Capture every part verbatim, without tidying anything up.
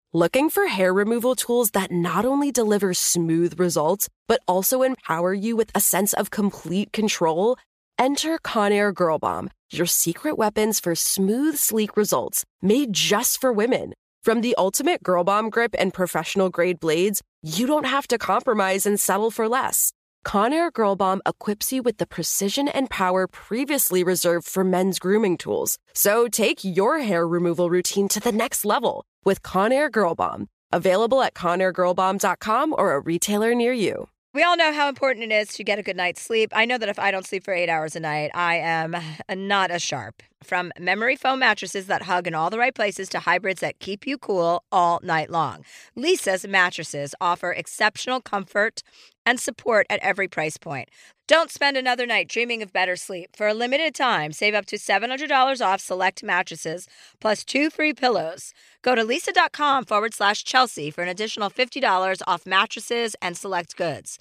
Looking for hair removal tools that not only deliver smooth results, but also empower you with a sense of complete control? Enter Conair Girl Bomb, your secret weapons for smooth, sleek results, made just for women. From the ultimate Girl Bomb grip and professional-grade blades, you don't have to compromise and settle for less. Conair Girl Bomb equips you with the precision and power previously reserved for men's grooming tools. So take your hair removal routine to the next level with Conair Girl Bomb. Available at conair girl bomb dot com or a retailer near you. We all know how important it is to get a good night's sleep. I know that if I don't sleep for eight hours a night, I am not as sharp. From memory foam mattresses that hug in all the right places to hybrids that keep you cool all night long, Leesa's mattresses offer exceptional comfort and support at every price point. Don't spend another night dreaming of better sleep. For a limited time, save up to seven hundred dollars off select mattresses plus two free pillows. Go to leesa.com forward slash Chelsea for an additional fifty dollars off mattresses and select goods.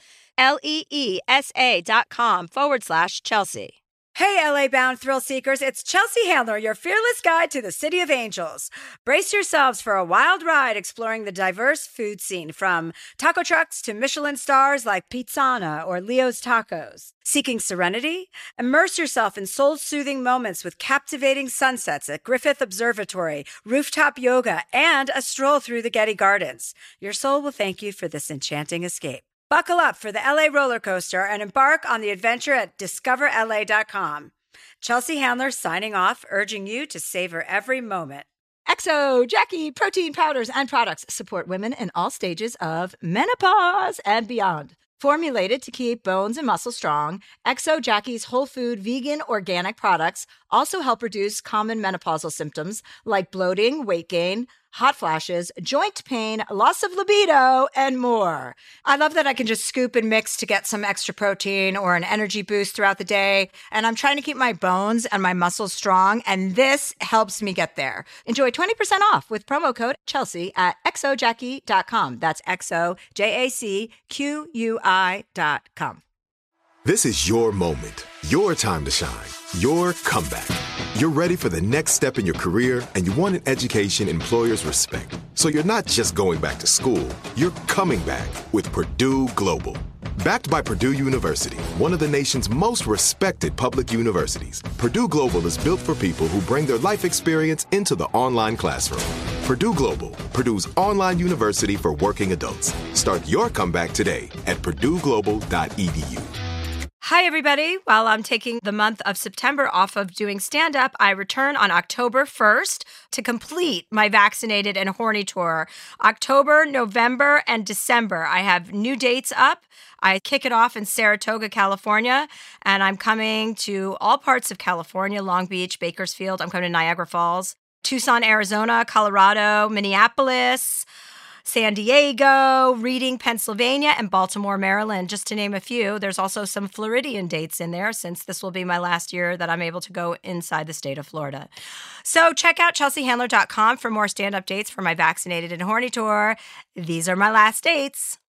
L-E-E-S-A dot com forward slash Chelsea. Hey, L A-bound thrill seekers, it's Chelsea Handler, your fearless guide to the City of Angels. Brace yourselves for a wild ride exploring the diverse food scene, from taco trucks to Michelin stars like Pizzana or Leo's Tacos. Seeking serenity? Immerse yourself in soul-soothing moments with captivating sunsets at Griffith Observatory, rooftop yoga, and a stroll through the Getty Gardens. Your soul will thank you for this enchanting escape. Buckle up for the L A roller coaster and embark on the adventure at discover L A dot com. Chelsea Handler signing off, urging you to savor every moment. Exo, Jackie, protein powders and products support women in all stages of menopause and beyond. Formulated to keep bones and muscles strong, Exo Jackie's whole food vegan organic products also help reduce common menopausal symptoms like bloating, weight gain, hot flashes, joint pain, loss of libido, and more. I love that I can just scoop and mix to get some extra protein or an energy boost throughout the day. And I'm trying to keep my bones and my muscles strong, and this helps me get there. Enjoy twenty percent off with promo code Chelsea at exo jackie dot com. That's X O J A C Q U I dot com. This is your moment, your time to shine, your comeback. You're ready for the next step in your career, and you want an education employers respect. So you're not just going back to school, you're coming back with Purdue Global. Backed by Purdue University, one of the nation's most respected public universities, Purdue Global is built for people who bring their life experience into the online classroom. Purdue Global, Purdue's online university for working adults. Start your comeback today at purdue global dot e d u. Hi, everybody. While I'm taking the month of September off of doing stand-up, I return on October first to complete my Vaccinated and Horny tour. October, November, and December. I have new dates up. I kick it off in Saratoga, California, and I'm coming to all parts of California, Long Beach, Bakersfield. I'm coming to Niagara Falls, Tucson, Arizona, Colorado, Minneapolis, San Diego, Reading, Pennsylvania, and Baltimore, Maryland, just to name a few. There's also some Floridian dates in there, since this will be my last year that I'm able to go inside the state of Florida. So check out chelsea handler dot com for more stand-up dates for my Vaccinated and Horny tour. These are my last dates.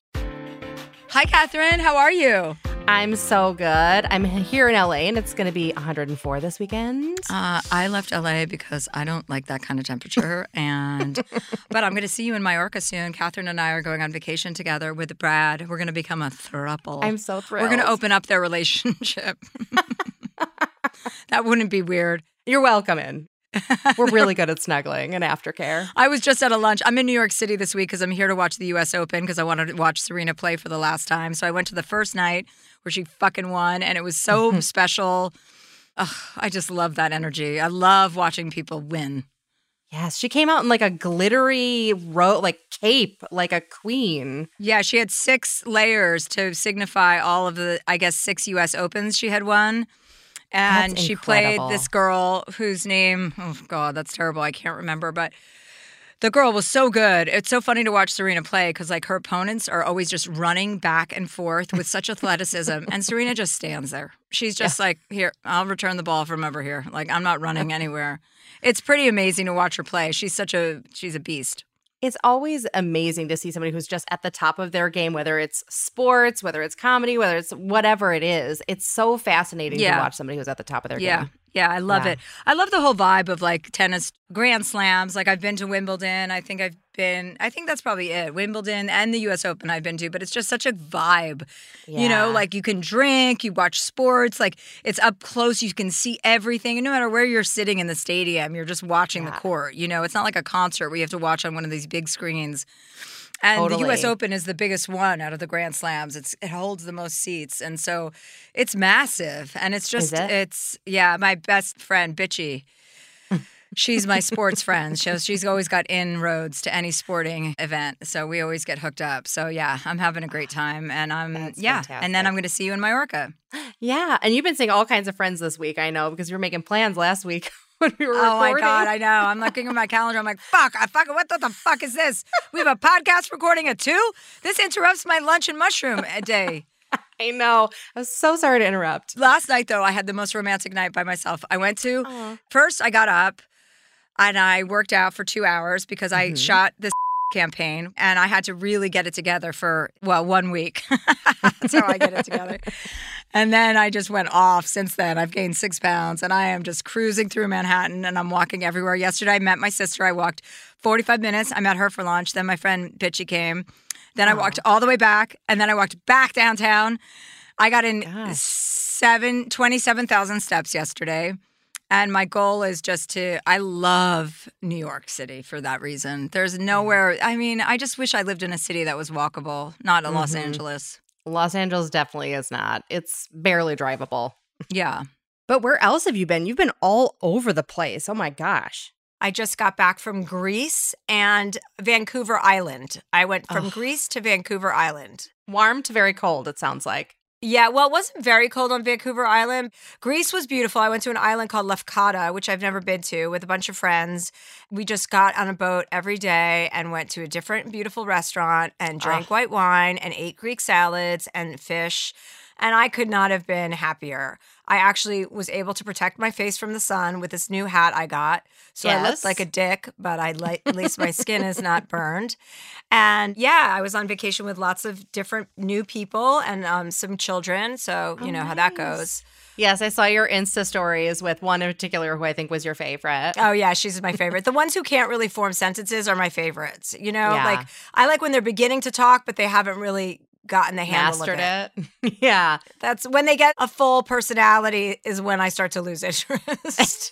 Hi, Catherine. How are you? I'm so good. I'm here in L A, and it's going to be one hundred four this weekend. Uh, I left L A because I don't like that kind of temperature. and But I'm going to see you in Mallorca soon. Catherine and I are going on vacation together with Brad. We're going to become a throuple. I'm so thrilled. We're going to open up their relationship. That wouldn't be weird. You're welcome in. We're really good at snuggling and aftercare. I was just at a lunch. I'm in New York City this week because I'm here to watch the U S Open because I wanted to watch Serena play for the last time. So I went to the first night where she fucking won, and it was so special. Ugh, I just love that energy. I love watching people win. Yes, she came out in like a glittery ro- like cape, like a queen. Yeah, she had six layers to signify all of the, I guess, six U S Opens she had won. And That's she incredible. played this girl whose name, oh God, that's terrible. I can't remember. But the girl was so good. It's so funny to watch Serena play because like her opponents are always just running back and forth with such athleticism. And Serena just stands there. She's just yeah. like, here, I'll return the ball from over here. Like, I'm not running anywhere. It's pretty amazing to watch her play. She's such a, she's a beast. It's always amazing to see somebody who's just at the top of their game, whether it's sports, whether it's comedy, whether it's whatever it is. It's so fascinating yeah. to watch somebody who's at the top of their yeah. game. Yeah, I love Yeah. it. I love the whole vibe of like tennis grand slams. Like I've been to Wimbledon. I think I've been, I think that's probably it. Wimbledon and the U S Open I've been to, but it's just such a vibe. You know, Yeah. like you can drink, you watch sports, like it's up close. You can see everything. And no matter where you're sitting in the stadium, you're just watching Yeah. the court. You know, it's not like a concert where you have to watch on one of these big screens. And the U S Totally. Open is the biggest one out of the Grand Slams. It's it holds the most seats, and so it's massive. And it's just it? it's yeah. My best friend Bitchy, she's my sports friend. So she's always got inroads to any sporting event. So we always get hooked up. So yeah, I'm having a great time, and I'm That's yeah. fantastic. And then I'm going to see you in Mallorca. Yeah. And you've been seeing all kinds of friends this week, I know, because you were making plans last week when we were Oh my recording. God, I know. I'm looking at my calendar. I'm like, fuck, I fuck, what the, the fuck is this? We have a podcast recording at two? This interrupts my lunch and mushroom a day. I know. I'm so sorry to interrupt. Last night, though, I had the most romantic night by myself. I went to, Aw. first, I got up and I worked out for two hours because I Mhm. shot this campaign and I had to really get it together for, well, one week. That's how I get it together. And then I just went off since then. I've gained six pounds and I am just cruising through Manhattan and I'm walking everywhere. Yesterday, I met my sister. I walked forty-five minutes. I met her for lunch. Then my friend Bitchy came. Then I walked all the way back and then I walked back downtown. I got in God. seven, twenty-seven thousand steps yesterday. And my goal is just to, I love New York City for that reason. There's nowhere, I mean, I just wish I lived in a city that was walkable, not in Los Mhm. Angeles. Los Angeles definitely is not. It's barely drivable. Yeah. But where else have you been? You've been all over the place. Oh my gosh. I just got back from Greece and Vancouver Island. I went from Oh. Greece to Vancouver Island. Warm to very cold, it sounds like. Yeah, well, it wasn't very cold on Vancouver Island. Greece was beautiful. I went to an island called Lefkada, which I've never been to, with a bunch of friends. We just got on a boat every day and went to a different beautiful restaurant and drank Ah. white wine and ate Greek salads and fish. And I could not have been happier. I actually was able to protect my face from the sun with this new hat I got. So I looked Yes. like a dick, but I li- at least my skin is not burned. And yeah, I was on vacation with lots of different new people and um, some children. So you Oh, know how that nice. goes. Yes, I saw your Insta stories with one in particular who I think was your favorite. Oh yeah, she's my favorite. The ones who can't really form sentences are my favorites. You know, Yeah. like I like when they're beginning to talk, but they haven't really gotten the handle Mastered of it. it. Yeah. That's when they get a full personality is when I start to lose interest.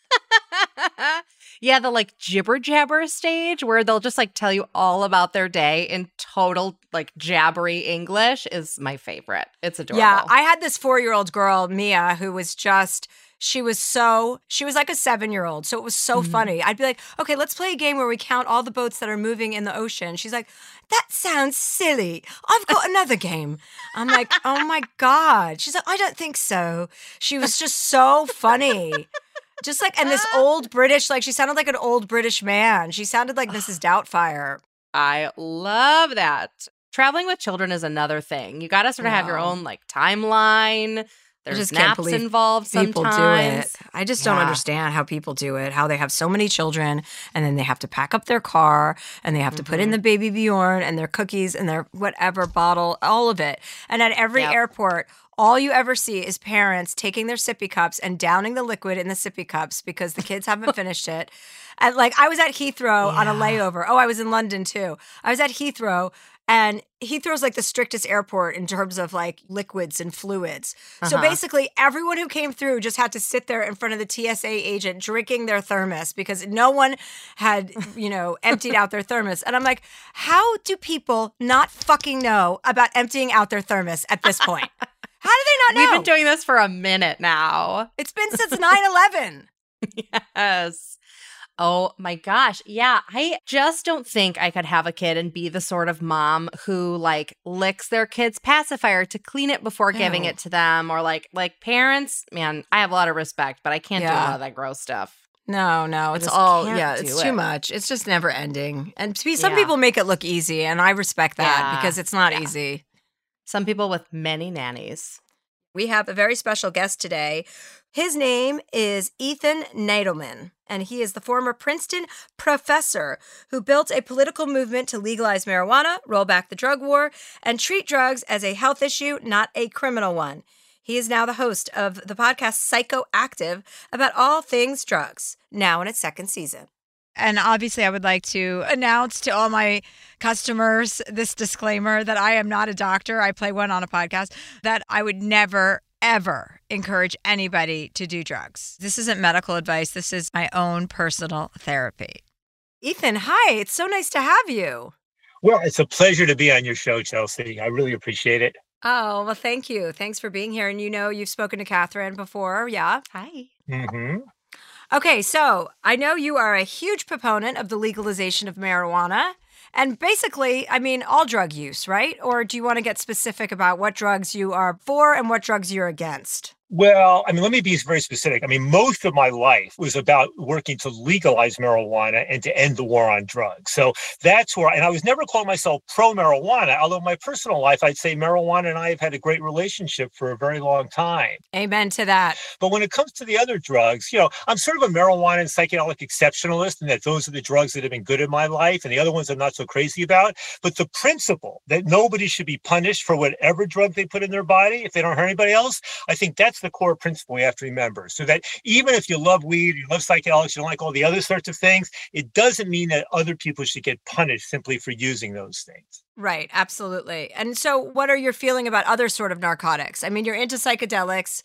Yeah, the like jibber jabber stage where they'll just like tell you all about their day in total like jabbery English is my favorite. It's adorable. Yeah, I had this four-year-old girl, Mia, who was just, she was so, she was like a seven-year-old. So it was so Mhm. funny. I'd be like, okay, let's play a game where we count all the boats that are moving in the ocean. She's like, that sounds silly. I've got another game. I'm like, oh my God. She's like, I don't think so. She was just so funny. Just like, and this old British, like she sounded like an old British man. She sounded like Missus Doubtfire. I love that. Traveling with children is another thing. You got to sort of have your Wow. own like timeline. There's just can't naps believe involved People sometimes. do it. I just don't Yeah. understand how people do it, how they have so many children and then they have to pack up their car and they have to put in Mhm. the baby Bjorn and their cookies and their whatever bottle, all of it. And at every Yep. airport, all you ever see is parents taking their sippy cups and downing the liquid in the sippy cups because the kids haven't finished it. And like I was at Heathrow on a Yeah. layover. Oh, I was in London too. I was at Heathrow. And Heathrow's like the strictest airport in terms of like liquids and fluids. So Uh-huh. basically, everyone who came through just had to sit there in front of the T S A agent drinking their thermos because no one had, you know, emptied out their thermos. And I'm like, how do people not fucking know about emptying out their thermos at this point? How do they not know? We've been doing this for a minute now. It's been since nine eleven. Yes. Oh my gosh. Yeah. I just don't think I could have a kid and be the sort of mom who like licks their kid's pacifier to clean it before giving Ew. it to them or like like parents, man, I have a lot of respect, but I can't do a Yeah. lot of that gross stuff. No, no, it's just all, can't yeah, do it's too it. much. It's just never ending. And to be- some Yeah. people make it look easy, and I respect that Yeah. because it's not Yeah. easy. Some people with many nannies. We have a very special guest today. His name is Ethan Nadelman, and he is the former Princeton professor who built a political movement to legalize marijuana, roll back the drug war, and treat drugs as a health issue, not a criminal one. He is now the host of the podcast Psychoactive about all things drugs, now in its second season. And obviously, I would like to announce to all my customers this disclaimer that I am not a doctor. I play one on a podcast, that I would never, ever encourage anybody to do drugs. This isn't medical advice. This is my own personal therapy. Ethan, hi. It's so nice to have you. Well, it's a pleasure to be on your show, Chelsea. I really appreciate it. Oh, well, thank you. Thanks for being here. And you know, you've spoken to Catherine before. Yeah. Hi. Mm-hmm. Okay, so I know you are a huge proponent of the legalization of marijuana and basically, I mean, all drug use, right? Or do you want to get specific about what drugs you are for and what drugs you're against? Well, I mean, let me be very specific. I mean, most of my life was about working to legalize marijuana and to end the war on drugs. So that's where, and I was never calling myself pro-marijuana, although in my personal life, I'd say marijuana and I have had a great relationship for a very long time. Amen to that. But when it comes to the other drugs, you know, I'm sort of a marijuana and psychedelic exceptionalist, and that those are the drugs that have been good in my life, and the other ones I'm not so crazy about. But the principle that nobody should be punished for whatever drug they put in their body if they don't hurt anybody else, I think that's the core principle we have to remember. So that even if you love weed, you love psychedelics, you don't like all the other sorts of things, it doesn't mean that other people should get punished simply for using those things. Right, absolutely. And so what are your feeling about other sort of narcotics? I mean, you're into psychedelics,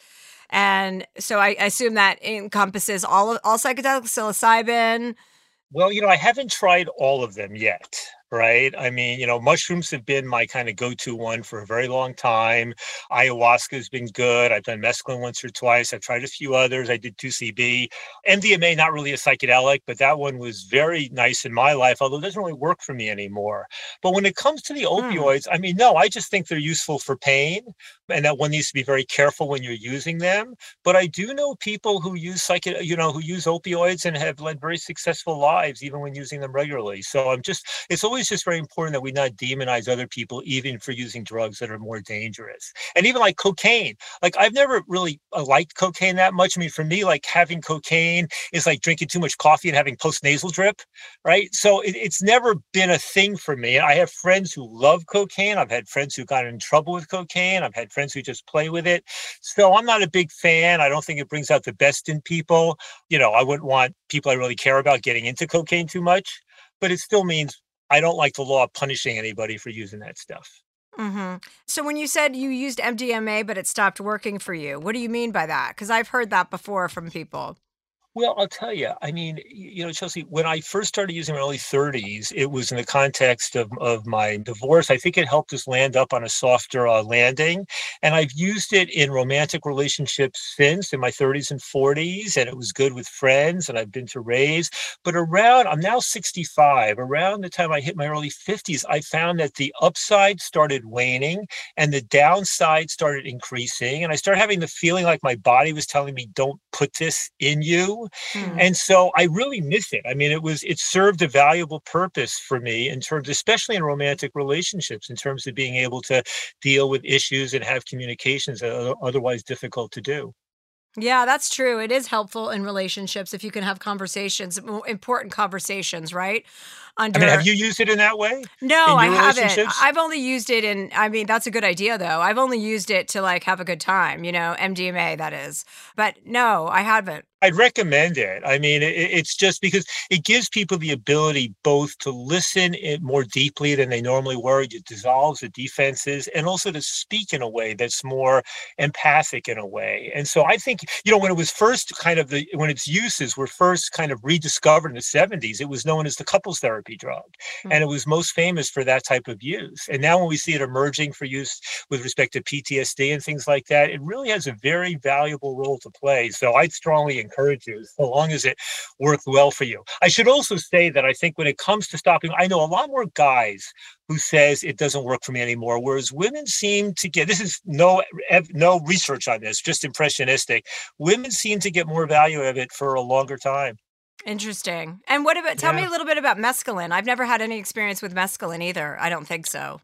and so I, I assume that encompasses all of, all psychedelics, psilocybin. Well, you know, I haven't tried all of them yet. Right. I mean, you know, mushrooms have been my kind of go-to one for a very long time. Ayahuasca has been good. I've done mescaline once or twice. I've tried a few others. I did two C B. M D M A, not really a psychedelic, but that one was very nice in my life, although it doesn't really work for me anymore. But when it comes to the opioids, I mean, no, I just think they're useful for pain and that one needs to be very careful when you're using them. But I do know people who use psych, you know, who use opioids and have led very successful lives, even when using them regularly. So I'm just, it's always just very important that we not demonize other people, even for using drugs that are more dangerous. And even like cocaine, like I've never really uh, liked cocaine that much. I mean, for me, like having cocaine is like drinking too much coffee and having post-nasal drip, right? So it, it's never been a thing for me. I have friends who love cocaine. I've had friends who got in trouble with cocaine. I've had friends who just play with it. So I'm not a big fan. I don't think it brings out the best in people. You know, I wouldn't want people I really care about getting into cocaine too much, but it still means I don't like the law punishing anybody for using that stuff. Mm-hmm. So when you said you used M D M A, but it stopped working for you, what do you mean by that? Because I've heard that before from people. Well, I'll tell you, I mean, you know, Chelsea, when I first started using my early thirties, it was in the context of, of my divorce. I think it helped us land up on a softer uh, landing. And I've used it in romantic relationships since in my thirties and forties. And it was good with friends and I've been to raves. But around, I'm now sixty-five, around the time I hit my early fifties, I found that the upside started waning and the downside started increasing. And I started having the feeling like my body was telling me, don't put this in you. Hmm. And so I really miss it. I mean, it was, it served a valuable purpose for me in terms, especially in romantic relationships, in terms of being able to deal with issues and have communications that are otherwise difficult to do. Yeah, that's true. It is helpful in relationships if you can have conversations, important conversations, right? Under... I mean, have you used it in that way? No, I haven't. I've only used it in, I mean, that's a good idea though. I've only used it to like have a good time, you know, M D M A that is. But no, I haven't. I'd recommend it. I mean, it, it's just because it gives people the ability both to listen it more deeply than they normally were. It dissolves the defenses and also to speak in a way that's more empathic in a way. And so I think, you know, when it was first kind of the, when its uses were first kind of rediscovered in the seventies, it was known as the couples therapy drug. Mm-hmm. And it was most famous for that type of use. And now when we see it emerging for use with respect to P T S D and things like that, it really has a very valuable role to play. So I'd strongly encourage encourage you, so long as it worked well for you. I should also say that I think when it comes to stopping, I know a lot more guys who says it doesn't work for me anymore, whereas women seem to get, this is no no research on this, just impressionistic. Women seem to get more value of it for a longer time. Interesting. And what about, tell yeah. me a little bit about mescaline. I've never had any experience with mescaline either. I don't think so.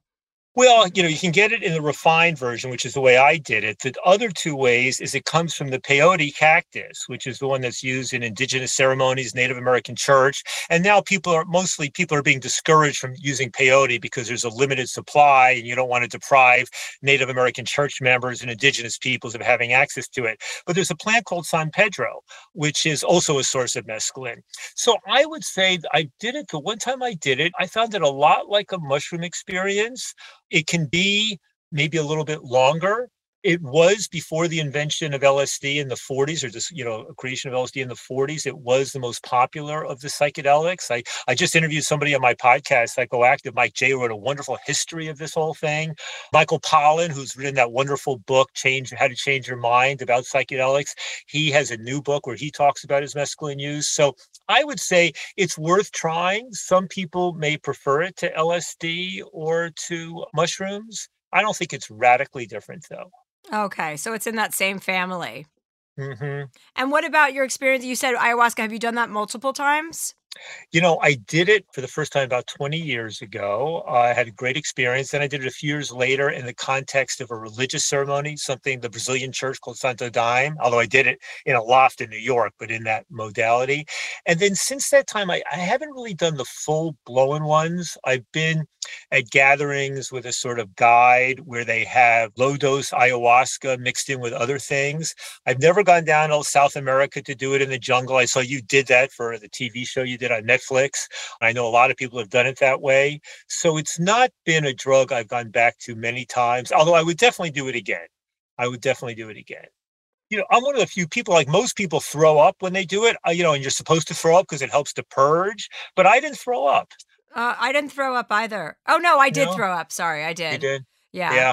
Well, you know, you can get it in the refined version, which is the way I did it. The other two ways is it comes from the peyote cactus, which is the one that's used in indigenous ceremonies, Native American church. And now people are mostly people are being discouraged from using peyote because there's a limited supply and you don't want to deprive Native American church members and indigenous peoples of having access to it. But there's a plant called San Pedro, which is also a source of mescaline. So I would say I did it the one time I did it, I found it a lot like a mushroom experience. It can be maybe a little bit longer. It was before the invention of L S D in the forties, or just, you know, creation of L S D in the forties. It was the most popular of the psychedelics. I, I just interviewed somebody on my podcast, Psychoactive. Mike J. wrote a wonderful history of this whole thing. Michael Pollan, who's written that wonderful book, Change How to Change Your Mind, about psychedelics. He has a new book where he talks about his mescaline use. So I would say it's worth trying. Some people may prefer it to L S D or to mushrooms. I don't think it's radically different, though. Okay, so it's in that same family. hmm And what about your experience? You said ayahuasca. Have you done that multiple times? You know, I did it for the first time about twenty years ago. Uh, I had a great experience. Then I did it a few years later in the context of a religious ceremony, something the Brazilian church called Santo Daime, although I did it in a loft in New York, but in that modality. And then since that time, I, I haven't really done the full blown ones. I've been at gatherings with a sort of guide where they have low dose ayahuasca mixed in with other things. I've never gone down to South America to do it in the jungle. I saw you did that for the T V show you did on Netflix. I know a lot of people have done it that way. So it's not been a drug I've gone back to many times, although I would definitely do it again. I would definitely do it again. You know, I'm one of the few people, like most people throw up when they do it, uh, you know, and you're supposed to throw up because it helps to purge, but I didn't throw up. Uh, I didn't throw up either. Oh, no, I did No, throw up. Sorry, I you did. did? Yeah. Yeah,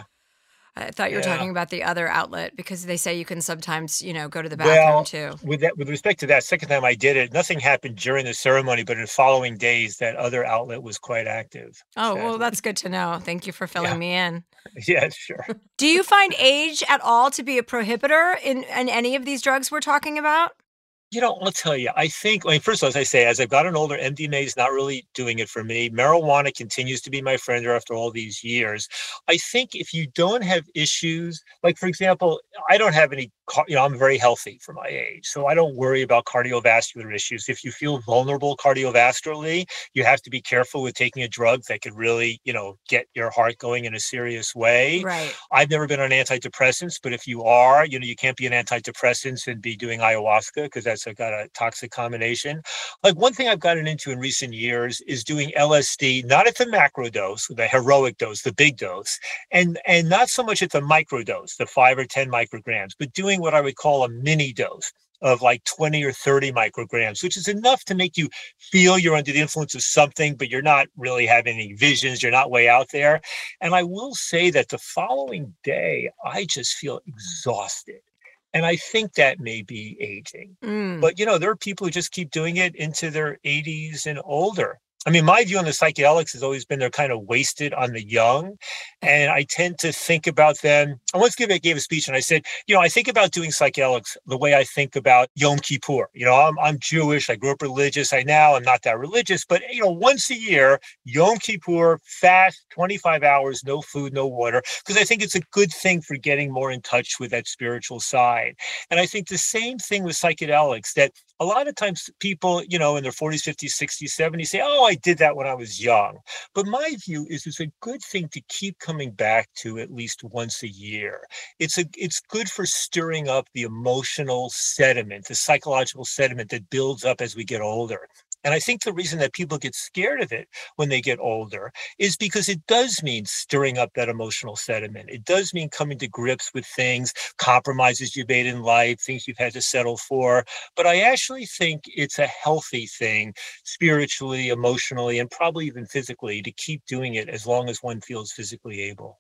I thought you were yeah. talking about the other outlet because they say you can sometimes, you know, go to the bathroom Well, too. with that, with respect to that second time I did it, nothing happened during the ceremony, but in the following days, that other outlet was quite active, Oh, well, sadly. that's good to know. Thank you for filling Yeah, me in. yeah, sure. Do you find age at all to be a prohibitor in, in any of these drugs we're talking about? You know, I'll tell you, I think, I mean, first of all, as I say, as I've gotten older, M D M A is not really doing it for me. Marijuana continues to be my friend after all these years. I think if you don't have issues, like, for example, I don't have any, car- you know, I'm very healthy for my age, so I don't worry about cardiovascular issues. If you feel vulnerable cardiovascularly, you have to be careful with taking a drug that could really, you know, get your heart going in a serious way. Right. I've never been on antidepressants, but if you are, you know, you can't be on antidepressants and be doing ayahuasca because that's a, got a toxic combination. Like one thing I've gotten into in recent years is doing L S D, not at the macro dose, the heroic dose, the big dose, and and not so much at the micro dose, the five or ten micrograms, but doing what I would call a mini dose of like twenty or thirty micrograms, which is enough to make you feel you're under the influence of something, but you're not really having any visions. You're not way out there. And I will say that the following day, I just feel exhausted. And I think that may be aging. Mm. But, you know, there are people who just keep doing it into their eighties and older. I mean, my view on the psychedelics has always been they're kind of wasted on the young. And I tend to think about them. I once gave, I gave a speech and I said, you know, I think about doing psychedelics the way I think about Yom Kippur. You know, I'm, I'm Jewish. I grew up religious. I now am not that religious. But, you know, once a year, Yom Kippur, fast, twenty-five hours, no food, no water, because I think it's a good thing for getting more in touch with that spiritual side. And I think the same thing with psychedelics, that a lot of times people, you know, in their forties, fifties, sixties, seventies say, oh, I did that when I was young. But my view is it's a good thing to keep coming back to at least once a year. It's a it's good for stirring up the emotional sediment, the psychological sediment that builds up as we get older. And I think the reason that people get scared of it when they get older is because it does mean stirring up that emotional sediment. It does mean coming to grips with things, compromises you've made in life, things you've had to settle for. But I actually think it's a healthy thing, spiritually, emotionally, and probably even physically, to keep doing it as long as one feels physically able.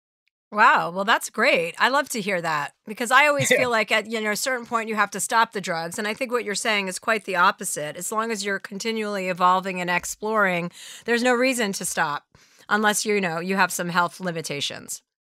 Wow. Well, that's great. I love to hear that because I always Yeah. feel like at you know a certain point you have to stop the drugs, and I think what you're saying is quite the opposite. As long as you're continually evolving and exploring, there's no reason to stop unless you know you have some health limitations.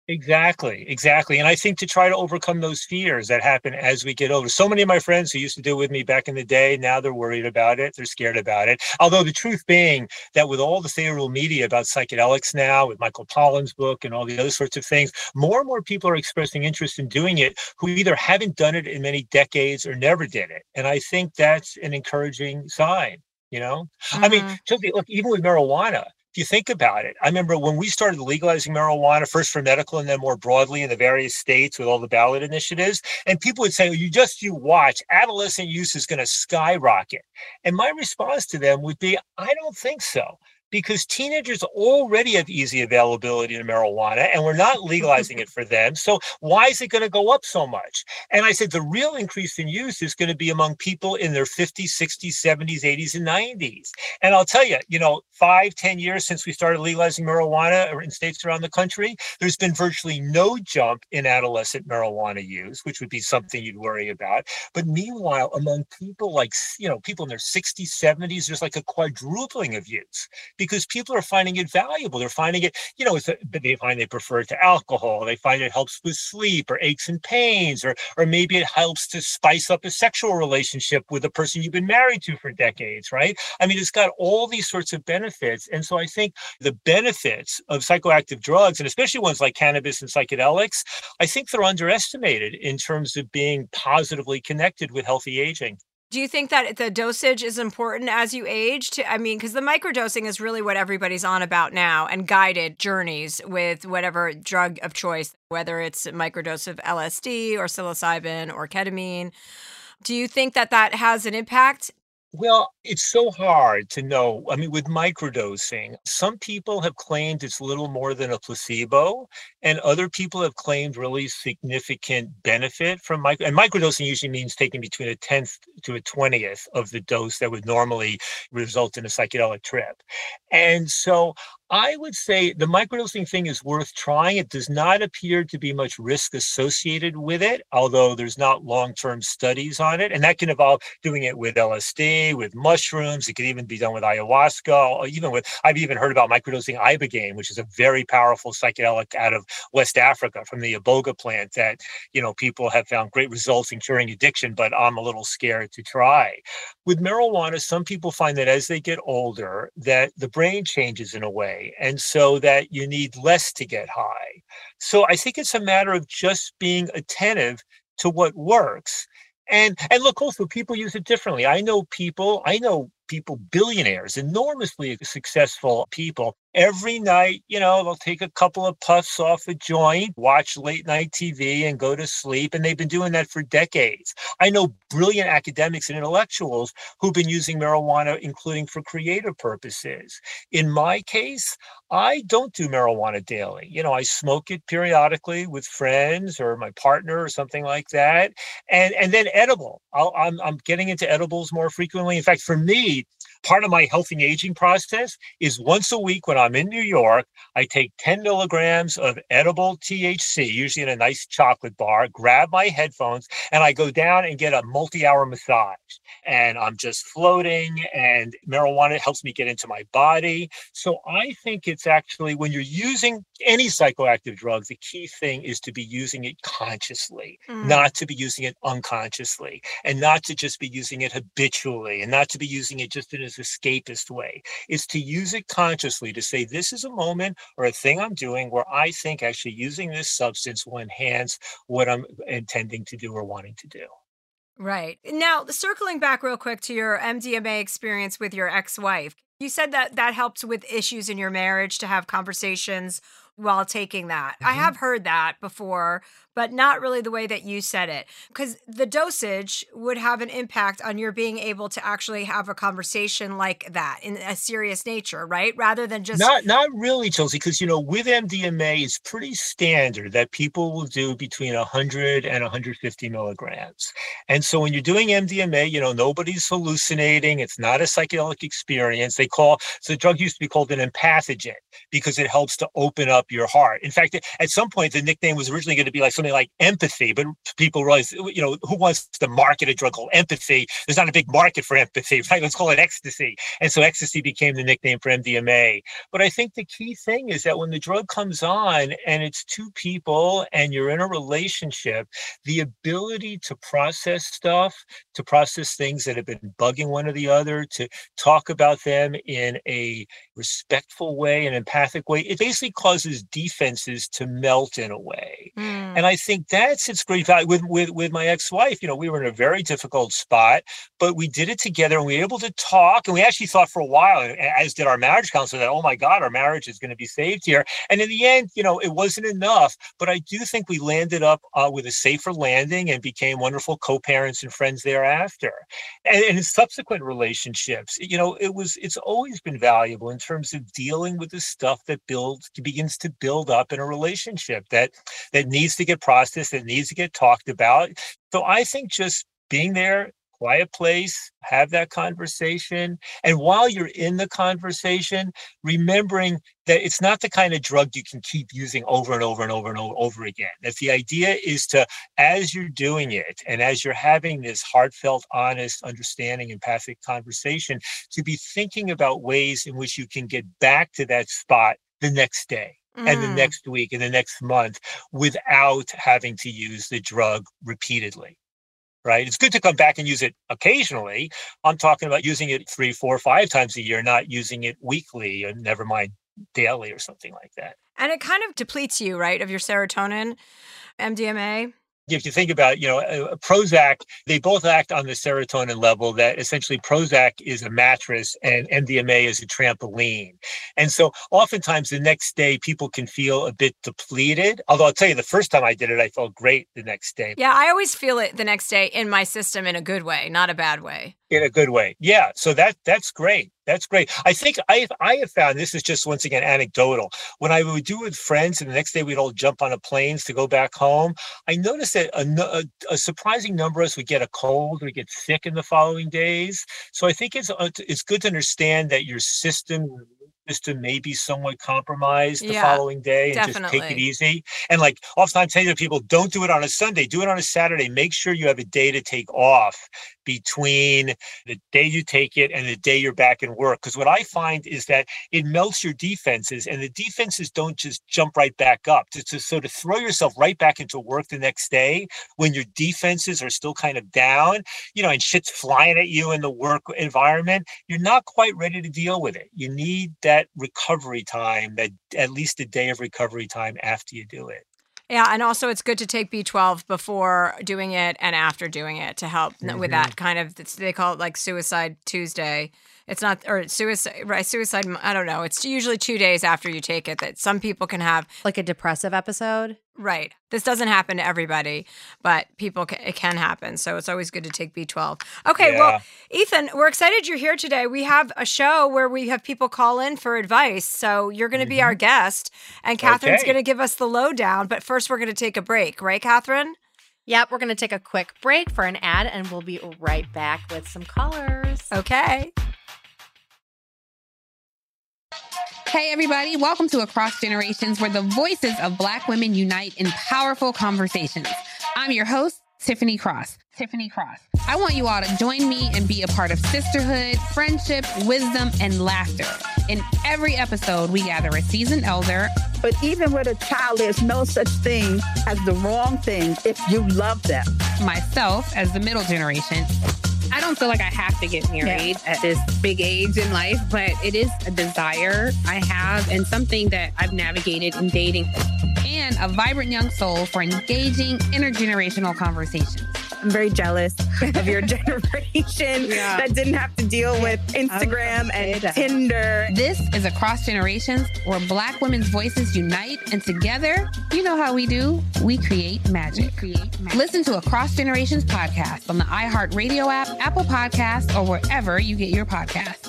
Exactly, exactly. And I think to try to overcome those fears that happen as we get older. So many of my friends who used to do it with me back in the day, now they're worried about it. They're scared about it. Although the truth being that with all the favorable media about psychedelics now, with Michael Pollan's book and all the other sorts of things, more and more people are expressing interest in doing it who either haven't done it in many decades or never did it. And I think that's an encouraging sign, you know? I mean, Mm-hmm. just look, even with marijuana, if you think about it, I remember when we started legalizing marijuana, first for medical and then more broadly in the various states with all the ballot initiatives, and people would say, oh, you just, you watch, adolescent use is going to skyrocket. And my response to them would be, I don't think so. Because teenagers already have easy availability to marijuana and we're not legalizing it for them. So why is it going to go up so much? And I said, the real increase in use is going to be among people in their fifties, sixties, seventies, eighties, and nineties. And I'll tell you, you know, five, ten years since we started legalizing marijuana in states around the country, there's been virtually no jump in adolescent marijuana use, which would be something you'd worry about. But meanwhile, among people like, you know, people in their sixties, seventies, there's like a quadrupling of use. Because people are finding it valuable. They're finding it, you know, it's a, they find they prefer it to alcohol. They find it helps with sleep or aches and pains, or or maybe it helps to spice up a sexual relationship with a person you've been married to for decades, right? I mean, it's got all these sorts of benefits. And so I think the benefits of psychoactive drugs, and especially ones like cannabis and psychedelics, I think they're underestimated in terms of being positively connected with healthy aging. Do you think that the dosage is important as you age? To, I mean, because the microdosing is really what everybody's on about now, and guided journeys with whatever drug of choice, whether it's a microdose of L S D or psilocybin or ketamine. Do you think that that has an impact? Well, it's so hard to know. I mean, with microdosing, some people have claimed it's little more than a placebo, and other people have claimed really significant benefit from micro. And microdosing usually means taking between a tenth to a twentieth of the dose that would normally result in a psychedelic trip. And so I would say the microdosing thing is worth trying. It does not appear to be much risk associated with it, although there's not long-term studies on it. And that can involve doing it with L S D, with mushrooms. It could even be done with ayahuasca, or even with, I've even heard about microdosing ibogaine, which is a very powerful psychedelic out of West Africa from the iboga plant that, you know, people have found great results in curing addiction, but I'm a little scared to try. With marijuana, some people find that as they get older, that the brain changes in a way, and so that you need less to get high. So I think it's a matter of just being attentive to what works. And and look, also people use it differently. I know people, I know people, billionaires, enormously successful people. Every night, you know, they'll take a couple of puffs off a joint, watch late night T V and go to sleep. And they've been doing that for decades. I know brilliant academics and intellectuals who've been using marijuana, including for creative purposes. In my case, I don't do marijuana daily. You know, I smoke it periodically with friends or my partner or something like that. And, and then edible. I'll, I'm, I'm getting into edibles more frequently. In fact, for me, part of my healthy aging process is once a week when I'm in New York, I take ten milligrams of edible T H C, usually in a nice chocolate bar, grab my headphones, and I go down and get a multi-hour massage. And I'm just floating, and marijuana helps me get into my body. So I think it's actually, when you're using any psychoactive drug, the key thing is to be using it consciously, Mm. not to be using it unconsciously, and not to just be using it habitually, and not to be using it just in an escapist way. It's to use it consciously, to say, this is a moment or a thing I'm doing where I think actually using this substance will enhance what I'm intending to do or wanting to do. Right. Now, circling back real quick to your M D M A experience with your ex-wife, you said that that helps with issues in your marriage to have conversations while taking that. I Mhm. have heard that before, but not really the way that you said it, because the dosage would have an impact on your being able to actually have a conversation like that in a serious nature, right? Rather than just Not not really, Chelsea, because, you know, with M D M A, it's pretty standard that people will do between one hundred and one hundred fifty milligrams. And so when you're doing M D M A, you know, nobody's hallucinating. It's not a psychedelic experience. They call, so the drug used to be called an empathogen because it helps to open up up your heart. In fact, at some point, the nickname was originally going to be like something like empathy, but people realized, you know, who wants to market a drug called empathy? There's not a big market for empathy, right? Let's call it ecstasy. And so ecstasy became the nickname for M D M A. But I think the key thing is that when the drug comes on and it's two people and you're in a relationship, the ability to process stuff, to process things that have been bugging one or the other, to talk about them in a respectful way, an empathic way, it basically causes defenses to melt in a way. Mm. And I think that's its great value. With, with, with my ex-wife, you know, we were in a very difficult spot, but we did it together and we were able to talk. And we actually thought for a while, as did our marriage counselor, that, oh my God, our marriage is going to be saved here. And in the end, you know, it wasn't enough. But I do think we landed up uh, with a safer landing and became wonderful co-parents and friends thereafter. And, and in subsequent relationships, you know, it was, it's always been valuable in terms of dealing with the stuff that builds, begins to build up in a relationship that, that needs to get processed, that needs to get talked about. So I think just being there, quiet place, have that conversation. And while you're in the conversation, remembering that it's not the kind of drug you can keep using over and over and over and over, over again. That the idea is to, as you're doing it, and as you're having this heartfelt, honest, understanding, empathic conversation, to be thinking about ways in which you can get back to that spot the next day. Mm. And the next week and the next month without having to use the drug repeatedly. Right? It's good to come back and use it occasionally. I'm talking about using it three, four, five times a year, not using it weekly, and never mind daily or something like that. And it kind of depletes you, right, of your serotonin, M D M A? If you think about, you know, uh, Prozac, they both act on the serotonin level that essentially Prozac is a mattress and M D M A is a trampoline. And so oftentimes the next day people can feel a bit depleted. Although I'll tell you, the first time I did it, I felt great the next day. Yeah, I always feel it the next day in my system in a good way, not a bad way. In a good way. Yeah. So that that's great. That's great. I think I I have found, this is just once again anecdotal, when I would do it with friends and the next day we'd all jump on a planes to go back home, I noticed that a, a, a surprising number of us would get a cold or get sick in the following days. So I think it's it's good to understand that your system system may be somewhat compromised the yeah, following day and definitely. Just take it easy. And like oftentimes I tell people, don't do it on a Sunday, do it on a Saturday. Make sure you have a day to take off between the day you take it and the day you're back in work. Because what I find is that it melts your defenses, and the defenses don't just jump right back up. To, to, so to throw yourself right back into work the next day when your defenses are still kind of down, you know, and shit's flying at you in the work environment, you're not quite ready to deal with it. You need that recovery time, that at least a day of recovery time after you do it. Yeah, and also it's good to take B twelve before doing it and after doing it to help mm-hmm. with that kind of, they call it like Suicide Tuesday. It's not, or suicide, right? Suicide, I don't know. It's usually two days after you take it that some people can have. Like a depressive episode? Right. This doesn't happen to everybody, but people, can, it can happen. So it's always good to take B twelve. Okay, yeah. Well, Ethan, we're excited you're here today. We have a show where we have people call in for advice. So you're going to mm-hmm. be our guest, and Catherine's okay. going to give us the lowdown. But first, we're going to take a break. Right, Catherine? Yep, we're going to take a quick break for an ad, and we'll be right back with some callers. Okay. Hey, everybody. Welcome to Across Generations, where the voices of Black women unite in powerful conversations. I'm your host, Tiffany Cross. Tiffany Cross. I want you all to join me and be a part of sisterhood, friendship, wisdom, and laughter. In every episode, we gather a seasoned elder. But even with a child, there's no such thing as the wrong thing if you love them. Myself as the middle generation. I don't feel like I have to get married yeah. at this big age in life, but it is a desire I have and something that I've navigated in dating. And a vibrant young soul for engaging intergenerational conversations. I'm very jealous of your generation yeah. that didn't have to deal with Instagram and that. Tinder. This is Across Generations, where Black women's voices unite, and together, you know how we do, we create magic. We create magic. Listen to Across Generations podcast on the iHeartRadio app, Apple Podcasts, or wherever you get your podcasts.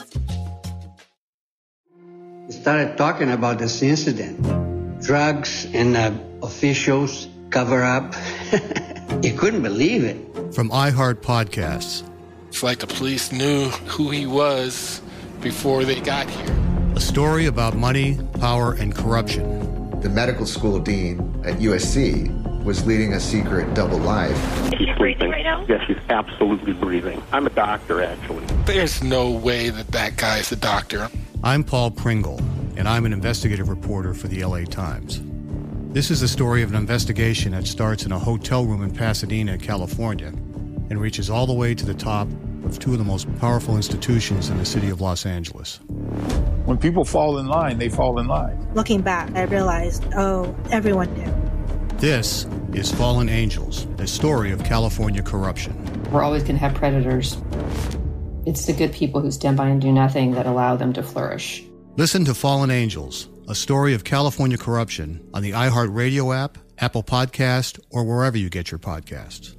We started talking about this incident. Drugs and uh, officials cover up. You couldn't believe it. From iHeart Podcasts. It's like the police knew who he was before they got here. A story about money, power, and corruption. the medical school dean at U S C was leading a secret double life. She's breathing right now? Yes, she's absolutely breathing. I'm a doctor, actually. There's no way that that guy's a doctor. I'm Paul Pringle, and I'm an investigative reporter for the L A Times. This is the story of an investigation that starts in a hotel room in Pasadena, California, and reaches all the way to the top of two of the most powerful institutions in the city of Los Angeles. When people fall in line, they fall in line. Looking back, I realized, oh, everyone knew. This is Fallen Angels, a story of California corruption. We're always going to have predators. It's the good people who stand by and do nothing that allow them to flourish. Listen to Fallen Angels, a story of California corruption on the iHeartRadio app, Apple Podcast, or wherever you get your podcasts.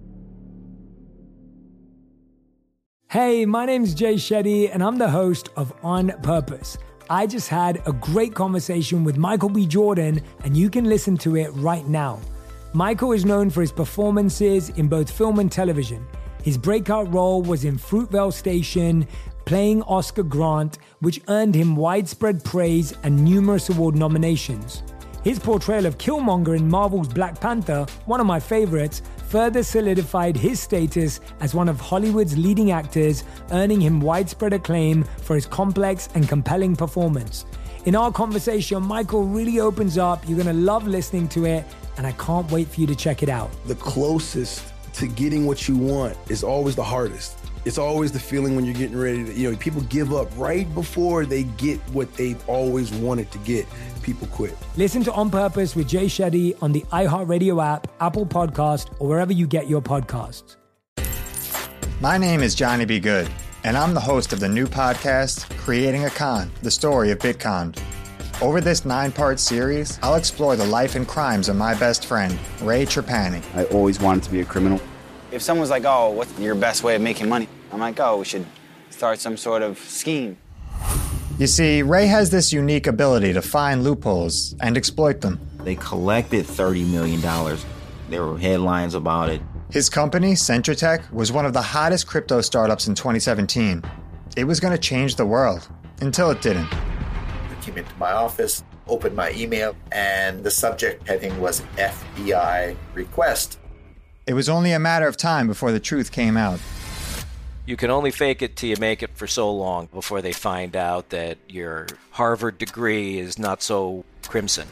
Hey, my name's Jay Shetty, and I'm the host of On Purpose. I just had a great conversation with Michael B. Jordan, and you can listen to it right now. Michael is known for his performances in both film and television. His breakout role was in Fruitvale Station, playing Oscar Grant, which earned him widespread praise and numerous award nominations. His portrayal of Killmonger in Marvel's Black Panther, one of my favorites, further solidified his status as one of Hollywood's leading actors, earning him widespread acclaim for his complex and compelling performance. In our conversation, Michael really opens up. You're going to love listening to it, and I can't wait for you to check it out. The closest to getting what you want is always the hardest. It's always the feeling when you're getting ready to, you know, people give up right before they get what they've always wanted to get. People quit. Listen to On Purpose with Jay Shetty on the iHeartRadio app, Apple Podcast, or wherever you get your podcasts. My name is Johnny B. Good, and I'm the host of the new podcast, Creating a Con, the story of Bitcon. Over this nine-part series, I'll explore the life and crimes of my best friend, Ray Trapani. I always wanted to be a criminal. If someone's like, oh, what's your best way of making money? I'm like, oh, we should start some sort of scheme. You see, Ray has this unique ability to find loopholes and exploit them. They collected thirty million dollars. There were headlines about it. His company, Centratech, was one of the hottest crypto startups in twenty seventeen. It was going to change the world, until it didn't. I came into my office, opened my email, and the subject heading was F B I request. It was only a matter of time before the truth came out. You can only fake it till you make it for so long before they find out that your Harvard degree is not so crimson.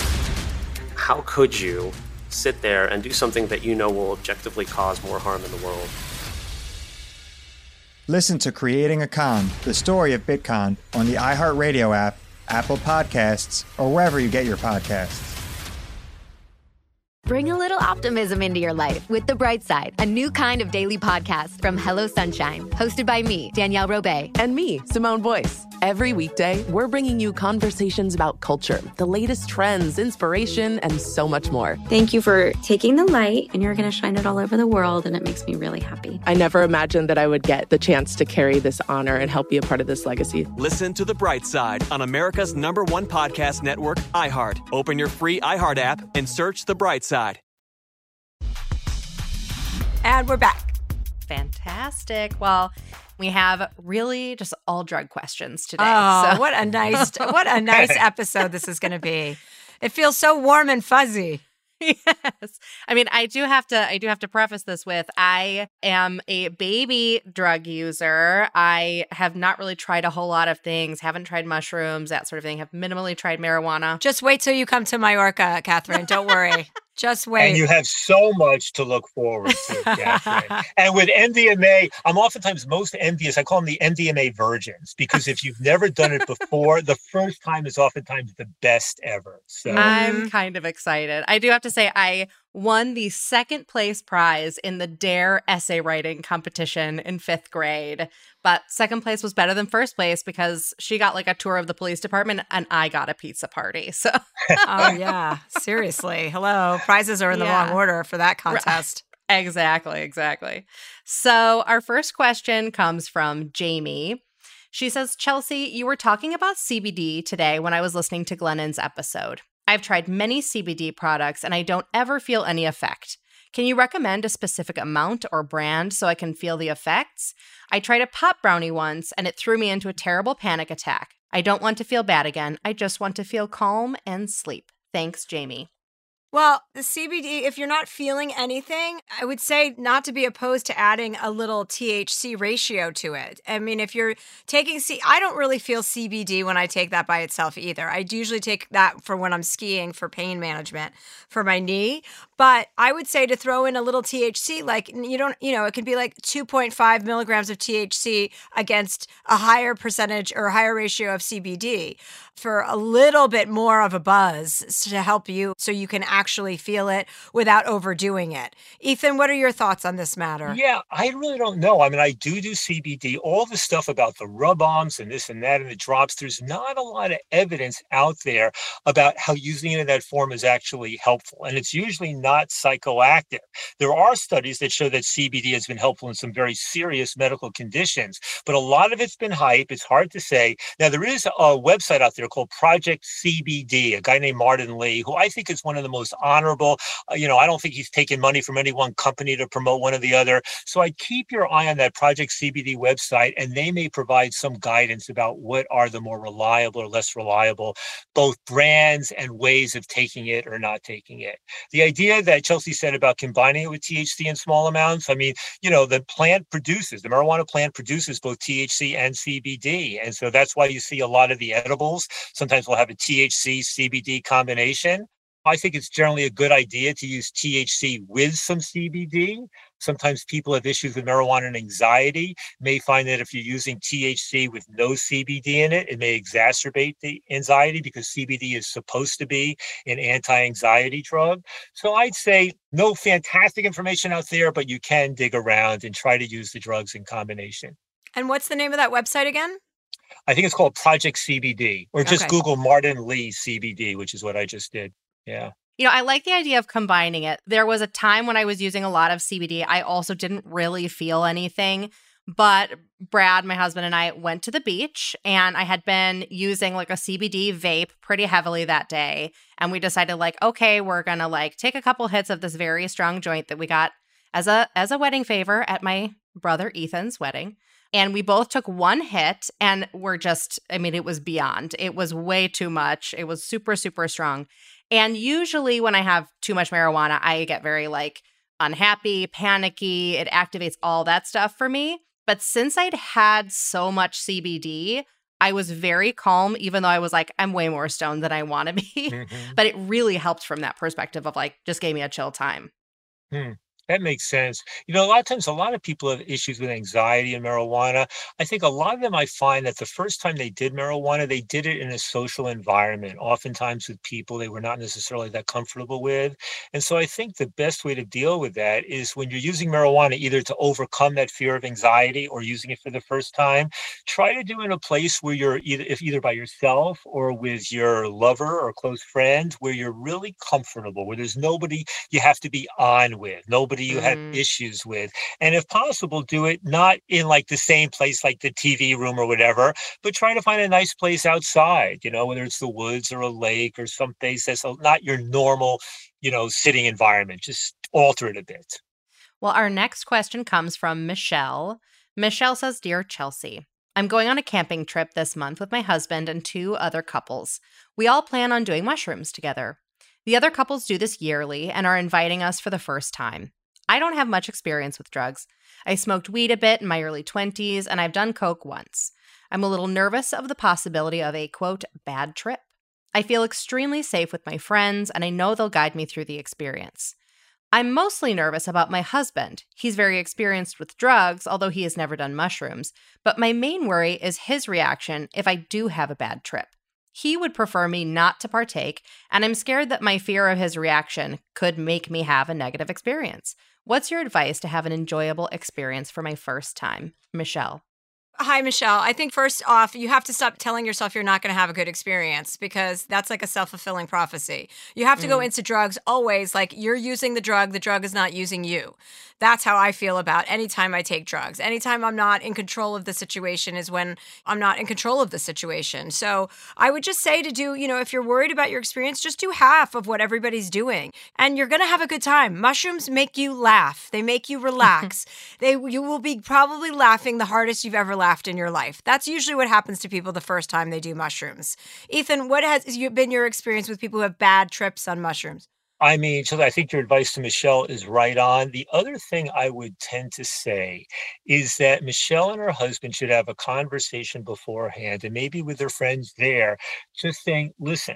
How could you sit there and do something that you know will objectively cause more harm in the world? Listen to Creating a Con, the story of Bitcon, on the iHeartRadio app, Apple Podcasts, or wherever you get your podcasts. Bring a little optimism into your life with The Bright Side, a new kind of daily podcast from Hello Sunshine, hosted by me, Danielle Robay. And me, Simone Boyce. Every weekday, we're bringing you conversations about culture, the latest trends, inspiration, and so much more. Thank you for taking the light, and you're going to shine it all over the world, and it makes me really happy. I never imagined that I would get the chance to carry this honor and help be a part of this legacy. Listen to The Bright Side on America's number one podcast network, iHeart. Open your free iHeart app and search The Bright Side. And we're back. Fantastic. Well, we have really just all drug questions today. Oh, so. what a nice, what a nice episode this is going to be. It feels so warm and fuzzy. Yes. I mean, I do have to I do have to preface this with I am a baby drug user. I have not really tried a whole lot of things, haven't tried mushrooms, that sort of thing, have minimally tried marijuana. Just wait till you come to Mallorca, Catherine. Don't worry. Just wait. And you have so much to look forward to, Catherine. And with M D M A, I'm oftentimes most envious. I call them the M D M A virgins, because if you've never done it before, the first time is oftentimes the best ever. So I'm kind of excited. I do have to say I won the second place prize in the DARE essay writing competition in fifth grade. But second place was better than first place because she got like a tour of the police department and I got a pizza party. So, oh yeah, seriously. Hello, prizes are in the yeah. wrong order for that contest. Exactly, exactly. So our first question comes from Jamie. She says, Chelsea, you were talking about C B D today when I was listening to Glennon's episode. I've tried many C B D products and I don't ever feel any effect. Can you recommend a specific amount or brand so I can feel the effects? I tried a pop brownie once and it threw me into a terrible panic attack. I don't want to feel bad again. I just want to feel calm and sleep. Thanks, Jamie. Well, the C B D, if you're not feeling anything, I would say not to be opposed to adding a little T H C ratio to it. I mean, if you're taking C, I don't really feel C B D when I take that by itself either. I usually take that for when I'm skiing for pain management for my knee. But I would say to throw in a little T H C, like you don't, you know, it could be like two point five milligrams of T H C against a higher percentage or higher ratio of C B D for a little bit more of a buzz to help you so you can actually feel it without overdoing it. Ethan, what are your thoughts on this matter? Yeah, I really don't know. I mean, I do do C B D. All the stuff about the rub-ons and this and that and the drops, there's not a lot of evidence out there about how using it in that form is actually helpful. And it's usually not psychoactive. There are studies that show that C B D has been helpful in some very serious medical conditions, but a lot of it's been hype. It's hard to say. Now, there is a website out there called Project C B D, a guy named Martin Lee, who I think is one of the most honorable. Uh, you know, I don't think he's taken money from any one company to promote one or the other. So I'd keep your eye on that Project C B D website, and they may provide some guidance about what are the more reliable or less reliable, both brands and ways of taking it or not taking it. The idea that Chelsea said about combining it with T H C in small amounts, I mean, you know, the plant produces, the marijuana plant produces both T H C and C B D. And so that's why you see a lot of the edibles. Sometimes we'll have a T H C C B D combination. I think it's generally a good idea to use T H C with some C B D. Sometimes people have issues with marijuana and anxiety, may find that if you're using T H C with no C B D in it, it may exacerbate the anxiety because C B D is supposed to be an anti-anxiety drug. So I'd say no fantastic information out there, but you can dig around and try to use the drugs in combination. And what's the name of that website again? I think it's called Project C B D, or just Okay. Google Martin Lee C B D, which is what I just did. Yeah. You know, I like the idea of combining it. There was a time when I was using a lot of C B D. I also didn't really feel anything. But Brad, my husband, and I went to the beach, and I had been using like a C B D vape pretty heavily that day. And we decided like, okay, we're going to like take a couple hits of this very strong joint that we got as a as a wedding favor at my brother Ethan's wedding. And we both took one hit and we're just, I mean, it was beyond. It was way too much. It was super, super strong. And usually when I have too much marijuana, I get very like unhappy, panicky. It activates all that stuff for me. But since I'd had so much C B D, I was very calm, even though I was like, I'm way more stoned than I want to be. Mm-hmm. But it really helped from that perspective of like, just gave me a chill time. Hmm. That makes sense. You know, a lot of times, a lot of people have issues with anxiety and marijuana. I think a lot of them, I find that the first time they did marijuana, they did it in a social environment, oftentimes with people they were not necessarily that comfortable with. And so I think the best way to deal with that is when you're using marijuana, either to overcome that fear of anxiety or using it for the first time, try to do it in a place where you're either, if either by yourself or with your lover or close friend, where you're really comfortable, where there's nobody you have to be on with, nobody you have Mm. issues with. And if possible, do it not in like the same place like the T V room or whatever, but try to find a nice place outside, you know, whether it's the woods or a lake or some place that's not your normal, you know, sitting environment. Just alter it a bit. Well, our next question comes from Michelle. Michelle says, Dear Chelsea, I'm going on a camping trip this month with my husband and two other couples. We all plan on doing mushrooms together. The other couples do this yearly and are inviting us for the first time. I don't have much experience with drugs. I smoked weed a bit in my early twenties, and I've done coke once. I'm a little nervous of the possibility of a, quote, bad trip. I feel extremely safe with my friends, and I know they'll guide me through the experience. I'm mostly nervous about my husband. He's very experienced with drugs, although he has never done mushrooms. But my main worry is his reaction if I do have a bad trip. He would prefer me not to partake, and I'm scared that my fear of his reaction could make me have a negative experience. What's your advice to have an enjoyable experience for my first time? Michelle. Hi, Michelle. I think first off, you have to stop telling yourself you're not going to have a good experience because that's like a self-fulfilling prophecy. You have to go Mm. into drugs always like you're using the drug, the drug is not using you. That's how I feel about anytime I take drugs. Anytime I'm not in control of the situation is when I'm not in control of the situation. So I would just say to do, you know, if you're worried about your experience, just do half of what everybody's doing and you're going to have a good time. Mushrooms make you laugh. They make you relax. they You will be probably laughing the hardest you've ever laughed left in your life. That's usually what happens to people the first time they do mushrooms. Ethan, what has been your experience with people who have bad trips on mushrooms? I mean, so I think your advice to Michelle is right on. The other thing I would tend to say is that Michelle and her husband should have a conversation beforehand, and maybe with their friends there, just saying, listen,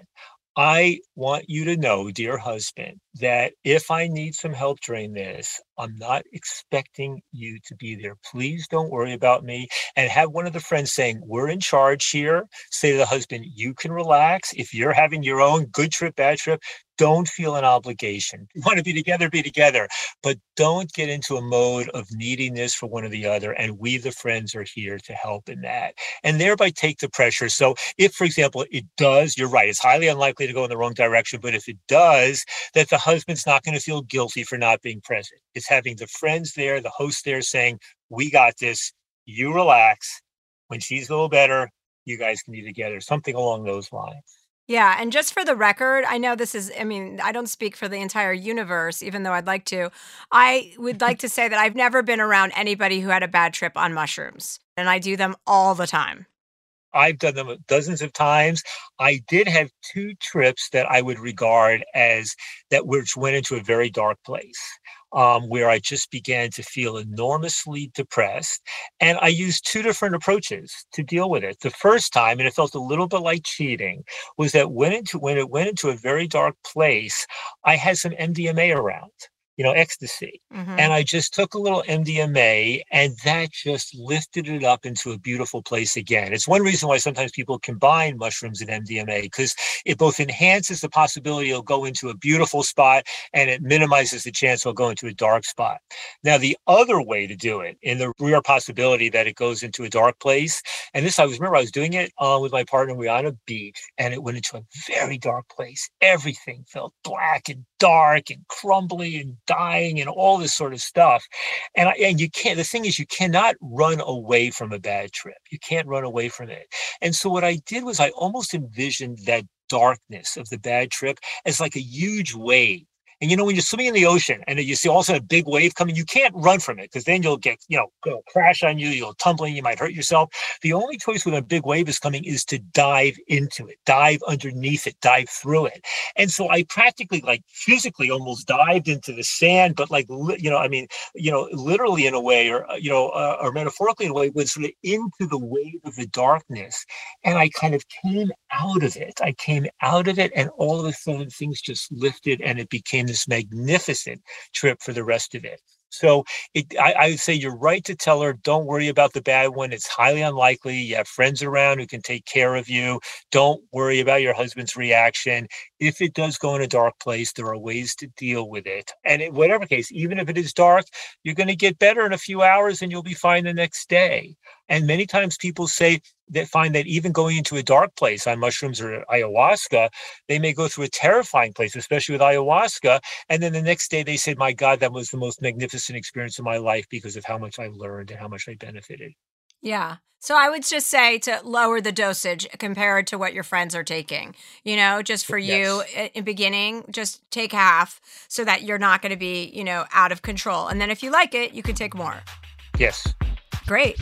I want you to know, dear husband, that if I need some help during this, I'm not expecting you to be there. Please don't worry about me. And have one of the friends saying, we're in charge here. Say to the husband, you can relax. If you're having your own good trip, bad trip, don't feel an obligation. You want to be together, be together. But don't get into a mode of needing this for one or the other. And we, the friends, are here to help in that. And thereby take the pressure. So if, for example, it does, you're right, it's highly unlikely to go in the wrong direction. But if it does, that the husband's not going to feel guilty for not being present. It's having the friends there, the host there saying, we got this, you relax. When she's a little better, you guys can be together. Something along those lines. Yeah. And just for the record, I know this is, I mean, I don't speak for the entire universe, even though I'd like to. I would like to say that I've never been around anybody who had a bad trip on mushrooms, and I do them all the time. I've done them dozens of times. I did have two trips that I would regard as that which went into a very dark place. Um, where I just began to feel enormously depressed. And I used two different approaches to deal with it. The first time, and it felt a little bit like cheating, was that when, into, when it went into a very dark place, I had some M D M A around. You know, ecstasy. Mm-hmm. And I just took a little M D M A, and that just lifted it up into a beautiful place again. It's one reason why sometimes people combine mushrooms and M D M A, because it both enhances the possibility it'll go into a beautiful spot, and it minimizes the chance it'll go into a dark spot. Now, the other way to do it, in the rare possibility that it goes into a dark place, and this I was, remember I was doing it uh, with my partner, we were on a beach, and it went into a very dark place. Everything felt black and dark and crumbly and dying and all this sort of stuff. And, I, and you can't, the thing is, you cannot run away from a bad trip. You can't run away from it. And so what I did was I almost envisioned that darkness of the bad trip as like a huge wave. And, you know, when you're swimming in the ocean and you see also a big wave coming, you can't run from it, because then you'll get, you know, it'll crash on you, you'll tumble, you might hurt yourself. The only choice when a big wave is coming is to dive into it, dive underneath it, dive through it. And so I practically, like, physically almost dived into the sand, but like, you know, I mean, you know, literally in a way, or, you know, uh, or metaphorically in a way, was sort of into the wave of the darkness. And I kind of came out of it. I came out of it, and all of a sudden things just lifted, and it became this magnificent trip for the rest of it. So it, I, I would say you're right to tell her, don't worry about the bad one. It's highly unlikely. You have friends around who can take care of you. Don't worry about your husband's reaction. If it does go in a dark place, there are ways to deal with it. And in whatever case, even if it is dark, you're going to get better in a few hours and you'll be fine the next day. And many times people say that find that even going into a dark place on mushrooms or ayahuasca, they may go through a terrifying place, especially with ayahuasca. And then the next day they say, my God, that was the most magnificent experience of my life because of how much I learned and how much I benefited. Yeah. So I would just say to lower the dosage compared to what your friends are taking. You know, just for yes. you in beginning, just take half so that you're not going to be, you know, out of control. And then if you like it, you can take more. Yes. Great.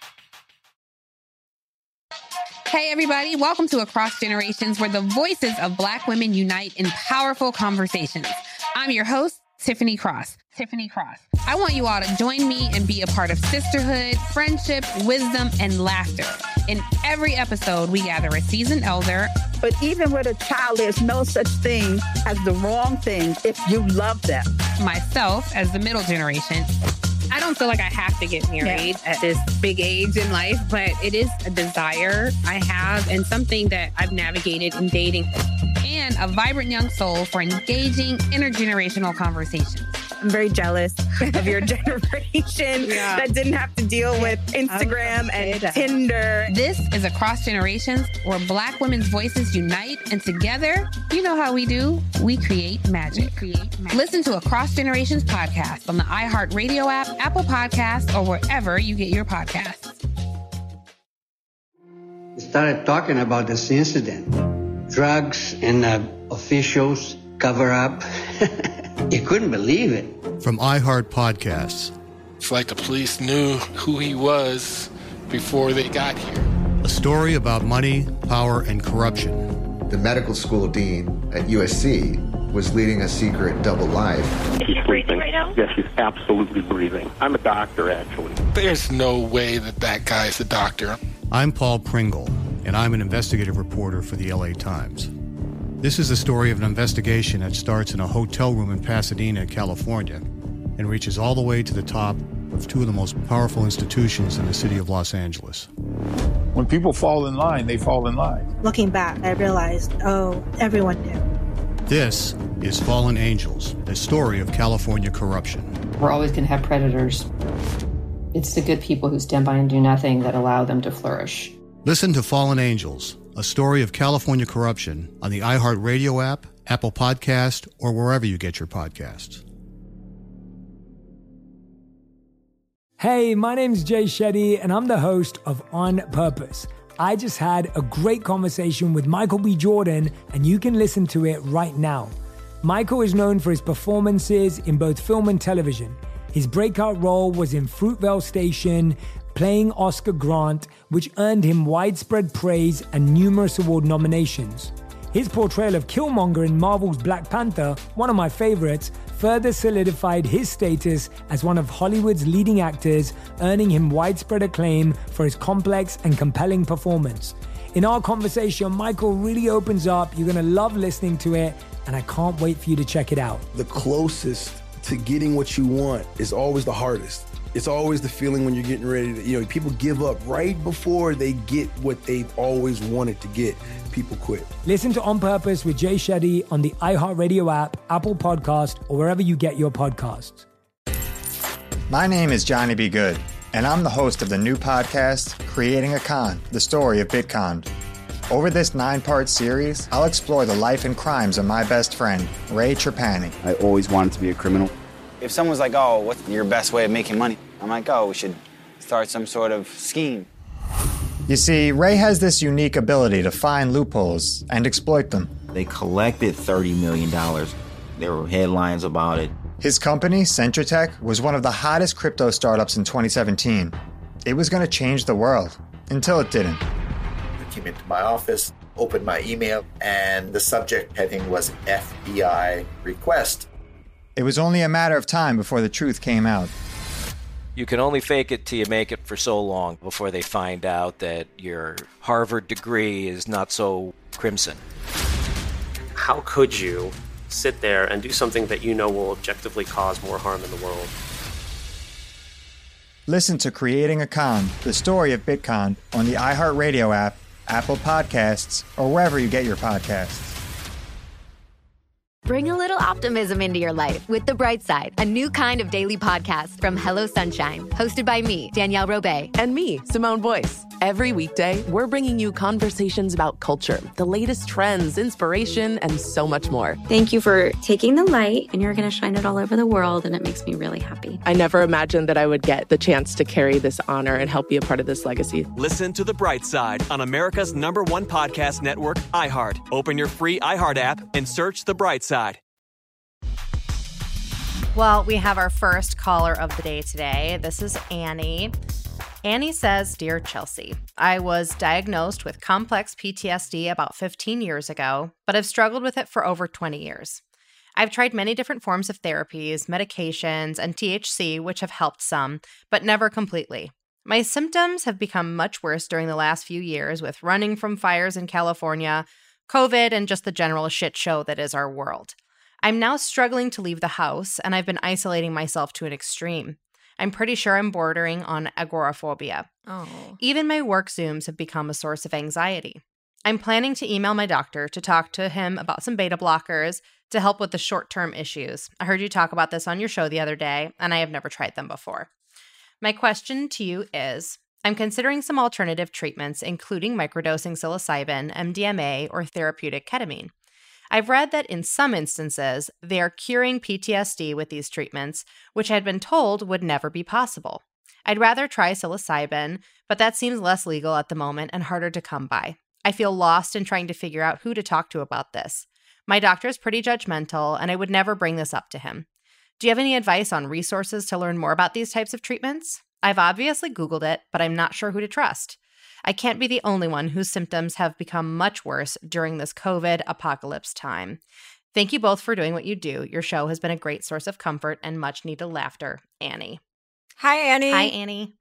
Hey, everybody. Welcome to Across Generations, where the voices of Black women unite in powerful conversations. I'm your host, Tiffany Cross. Tiffany Cross. I want you all to join me and be a part of sisterhood, friendship, wisdom, and laughter. In every episode, we gather a seasoned elder. But even with a child, there's no such thing as the wrong thing if you love them. Myself as the middle generation. I don't feel like I have to get married yeah. at this big age in life, but it is a desire I have and something that I've navigated in dating. And a vibrant young soul for engaging intergenerational conversations. I'm very jealous of your generation yeah. that didn't have to deal with Instagram and Tinder. This is Across Generations, where Black women's voices unite, and together, you know how we do, we create magic. We create magic. Listen to Across Generations podcast on the iHeartRadio app, Apple Podcasts, or wherever you get your podcasts. We started talking about this incident. Drugs and uh, officials cover up. You couldn't believe it. From iHeart Podcasts. It's like the police knew who he was before they got here. A story about money, power, and corruption. The medical school dean at U S C was leading a secret double life. She's breathing right now? Yes, she's absolutely breathing. I'm a doctor, actually. There's no way that that guy's a doctor. I'm Paul Pringle, and I'm an investigative reporter for the L A Times. This is the story of an investigation that starts in a hotel room in Pasadena, California, and reaches all the way to the top of two of the most powerful institutions in the city of Los Angeles. When people fall in line, they fall in line. Looking back, I realized, oh, everyone knew. This is Fallen Angels, a story of California corruption. We're always going to have predators. It's the good people who stand by and do nothing that allow them to flourish. Listen to Fallen Angels, a story of California corruption on the iHeartRadio app, Apple Podcast, or wherever you get your podcasts. Hey, my name's Jay Shetty, and I'm the host of On Purpose. I just had a great conversation with Michael B. Jordan, and you can listen to it right now. Michael is known for his performances in both film and television. His breakout role was in Fruitvale Station, playing Oscar Grant, which earned him widespread praise and numerous award nominations. His portrayal of Killmonger in Marvel's Black Panther, one of my favorites, further solidified his status as one of Hollywood's leading actors, earning him widespread acclaim for his complex and compelling performance. In our conversation, Michael really opens up. You're going to love listening to it, and I can't wait for you to check it out. The closest to getting what you want is always the hardest. It's always the feeling when you're getting ready to, you know, people give up right before they get what they've always wanted to get. People quit. Listen to On Purpose with Jay Shetty on the iHeartRadio app, Apple Podcast, or wherever you get your podcasts. My name is Johnny B. Good, and I'm the host of the new podcast, Creating a Con, the story of Bitcon. Over this nine-part series, I'll explore the life and crimes of my best friend, Ray Trapani. I always wanted to be a criminal. If someone's like, oh, what's your best way of making money? I'm like, oh, we should start some sort of scheme. You see, Ray has this unique ability to find loopholes and exploit them. They collected thirty million dollars. There were headlines about it. His company, Centratech, was one of the hottest crypto startups in twenty seventeen. It was going to change the world, until it didn't. I came into my office, opened my email, and the subject heading was F B I request. It was only a matter of time before the truth came out. You can only fake it till you make it for so long before they find out that your Harvard degree is not so crimson. How could you sit there and do something that you know will objectively cause more harm in the world? Listen to Creating a Con, the story of Bitcon, on the iHeartRadio app, Apple Podcasts, or wherever you get your podcasts. Bring a little optimism into your life with The Bright Side, a new kind of daily podcast from Hello Sunshine, hosted by me, Danielle Robay. And me, Simone Boyce. Every weekday, we're bringing you conversations about culture, the latest trends, inspiration, and so much more. Thank you for taking the light, and you're going to shine it all over the world, and it makes me really happy. I never imagined that I would get the chance to carry this honor and help be a part of this legacy. Listen to The Bright Side on America's number one podcast network, iHeart. Open your free iHeart app and search The Bright Side. Well, we have our first caller of the day today. This is Annie. Annie says, Dear Chelsea, I was diagnosed with complex P T S D about fifteen years ago, but I've struggled with it for over twenty years. I've tried many different forms of therapies, medications, and T H C, which have helped some, but never completely. My symptoms have become much worse during the last few years with running from fires in California, COVID, and just the general shit show that is our world. I'm now struggling to leave the house, and I've been isolating myself to an extreme. I'm pretty sure I'm bordering on agoraphobia. Oh. Even my work Zooms have become a source of anxiety. I'm planning to email my doctor to talk to him about some beta blockers to help with the short-term issues. I heard you talk about this on your show the other day, and I have never tried them before. My question to you is, I'm considering some alternative treatments, including microdosing psilocybin, M D M A, or therapeutic ketamine. I've read that in some instances, they are curing P T S D with these treatments, which I had been told would never be possible. I'd rather try psilocybin, but that seems less legal at the moment and harder to come by. I feel lost in trying to figure out who to talk to about this. My doctor is pretty judgmental, and I would never bring this up to him. Do you have any advice on resources to learn more about these types of treatments? I've obviously Googled it, but I'm not sure who to trust. I can't be the only one whose symptoms have become much worse during this COVID apocalypse time. Thank you both for doing what you do. Your show has been a great source of comfort and much needed laughter. Annie. Hi, Annie. Hi, Annie.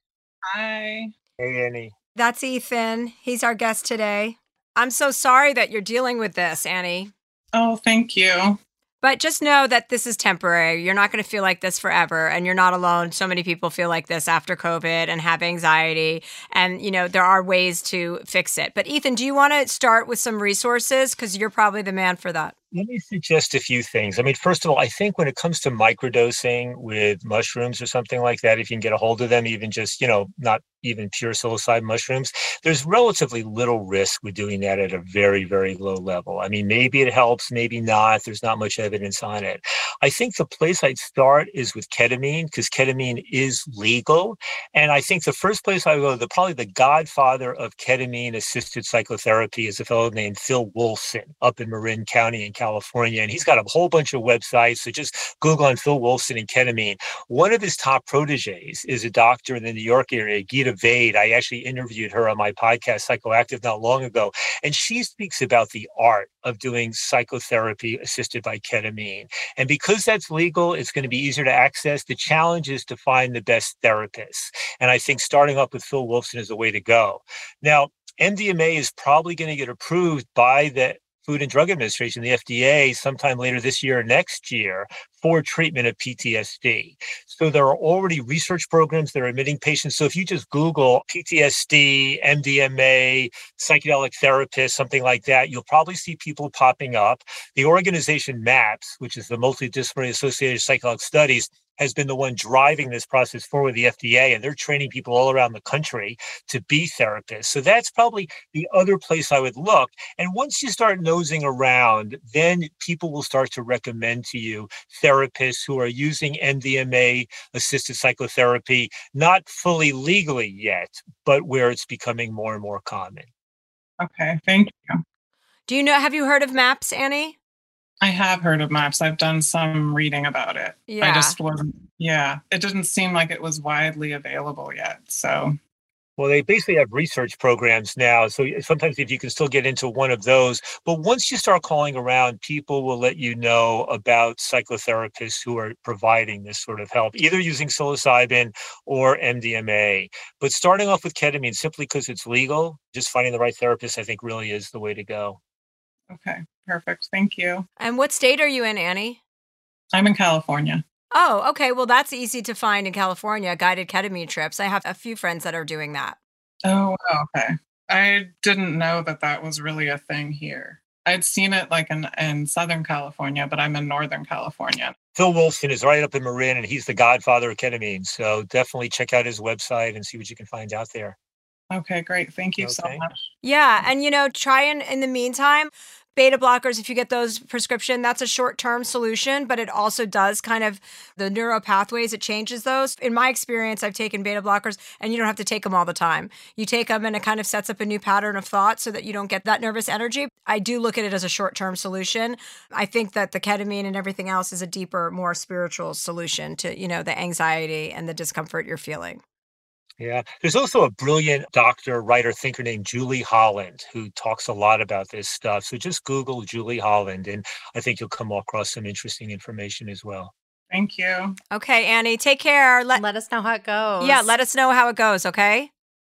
Hi. Hey, Annie. That's Ethan. He's our guest today. I'm so sorry that you're dealing with this, Annie. Oh, thank you. But just know that this is temporary. You're not going to feel like this forever, and you're not alone. So many people feel like this after COVID and have anxiety, and, you know, there are ways to fix it. But Ethan, do you want to start with some resources? Because you're probably the man for that. Let me suggest a few things. I mean, first of all, I think when it comes to microdosing with mushrooms or something like that, if you can get a hold of them, even just, you know, not even pure psilocybin mushrooms, there's relatively little risk with doing that at a very, very low level. I mean, maybe it helps, maybe not. There's not much evidence on it. I think the place I'd start is with ketamine, because ketamine is legal. And I think the first place I would go, the probably the godfather of ketamine-assisted psychotherapy is a fellow named Phil Wolfson up in Marin County in California. And he's got a whole bunch of websites. So just Google on Phil Wolfson and ketamine. One of his top proteges is a doctor in the New York area, Gita Vade. I actually interviewed her on my podcast, Psychoactive, not long ago. And she speaks about the art of doing psychotherapy assisted by ketamine. And because that's legal, it's going to be easier to access. The challenge is to find the best therapists. And I think starting up with Phil Wolfson is the way to go. Now, M D M A is probably going to get approved by the Food and Drug Administration, the F D A, sometime later this year or next year for treatment of P T S D. So there are already research programs that are admitting patients. So if you just Google P T S D, M D M A, psychedelic therapist, something like that, you'll probably see people popping up. The organization MAPS, which is the Multidisciplinary Associated Psychedelic Studies, has been the one driving this process forward, the F D A, and they're training people all around the country to be therapists. So that's probably the other place I would look. And once you start nosing around, then people will start to recommend to you therapists who are using M D M A-assisted psychotherapy, not fully legally yet, but where it's becoming more and more common. Okay, thank you. Do you know, have you heard of MAPS, Annie? I have heard of MAPS. I've done some reading about it. Yeah. I just wasn't, yeah, it didn't seem like it was widely available yet. So, well, they basically have research programs now. So sometimes if you can still get into one of those, but once you start calling around, people will let you know about psychotherapists who are providing this sort of help, either using psilocybin or M D M A. But starting off with ketamine, simply because it's legal, just finding the right therapist, I think really is the way to go. Okay, perfect. Thank you. And what state are you in, Annie? I'm in California. Oh, okay. Well, that's easy to find in California, guided ketamine trips. I have a few friends that are doing that. Oh, okay. I didn't know that that was really a thing here. I'd seen it like in, in Southern California, but I'm in Northern California. Phil Wolfson is right up in Marin, and he's the godfather of ketamine. So definitely check out his website and see what you can find out there. Okay, great. Thank you okay. so much. Yeah. And, you know, try and in the meantime, beta blockers, if you get those prescription, that's a short-term solution, but it also does kind of the neural pathways, it changes those. In my experience, I've taken beta blockers and you don't have to take them all the time. You take them and it kind of sets up a new pattern of thought so that you don't get that nervous energy. I do look at it as a short-term solution. I think that the ketamine and everything else is a deeper, more spiritual solution to, you know, the anxiety and the discomfort you're feeling. Yeah. There's also a brilliant doctor, writer, thinker named Julie Holland who talks a lot about this stuff. So just Google Julie Holland, and I think you'll come across some interesting information as well. Thank you. Okay, Annie, take care. Let, let us know how it goes. Yeah, let us know how it goes, okay?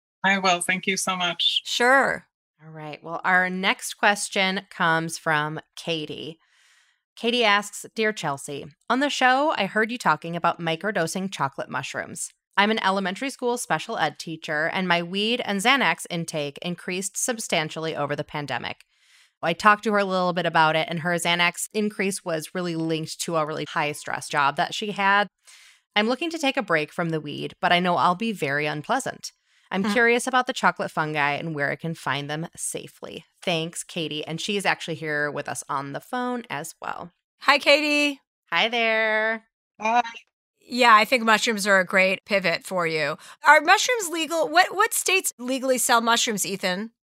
I will. Thank you so much. Sure. All right. Well, our next question comes from Katie. Katie asks, Dear Chelsea, on the show, I heard you talking about microdosing chocolate mushrooms. I'm an elementary school special ed teacher, and my weed and Xanax intake increased substantially over the pandemic. I talked to her a little bit about it, and her Xanax increase was really linked to a really high stress job that she had. I'm looking to take a break from the weed, but I know I'll be very unpleasant. I'm mm. curious about the chocolate fungi and where I can find them safely. Thanks, Katie. And she's actually here with us on the phone as well. Hi, Katie. Hi there. Hi. Yeah, I think mushrooms are a great pivot for you. Are mushrooms legal? What what states legally sell mushrooms, Ethan?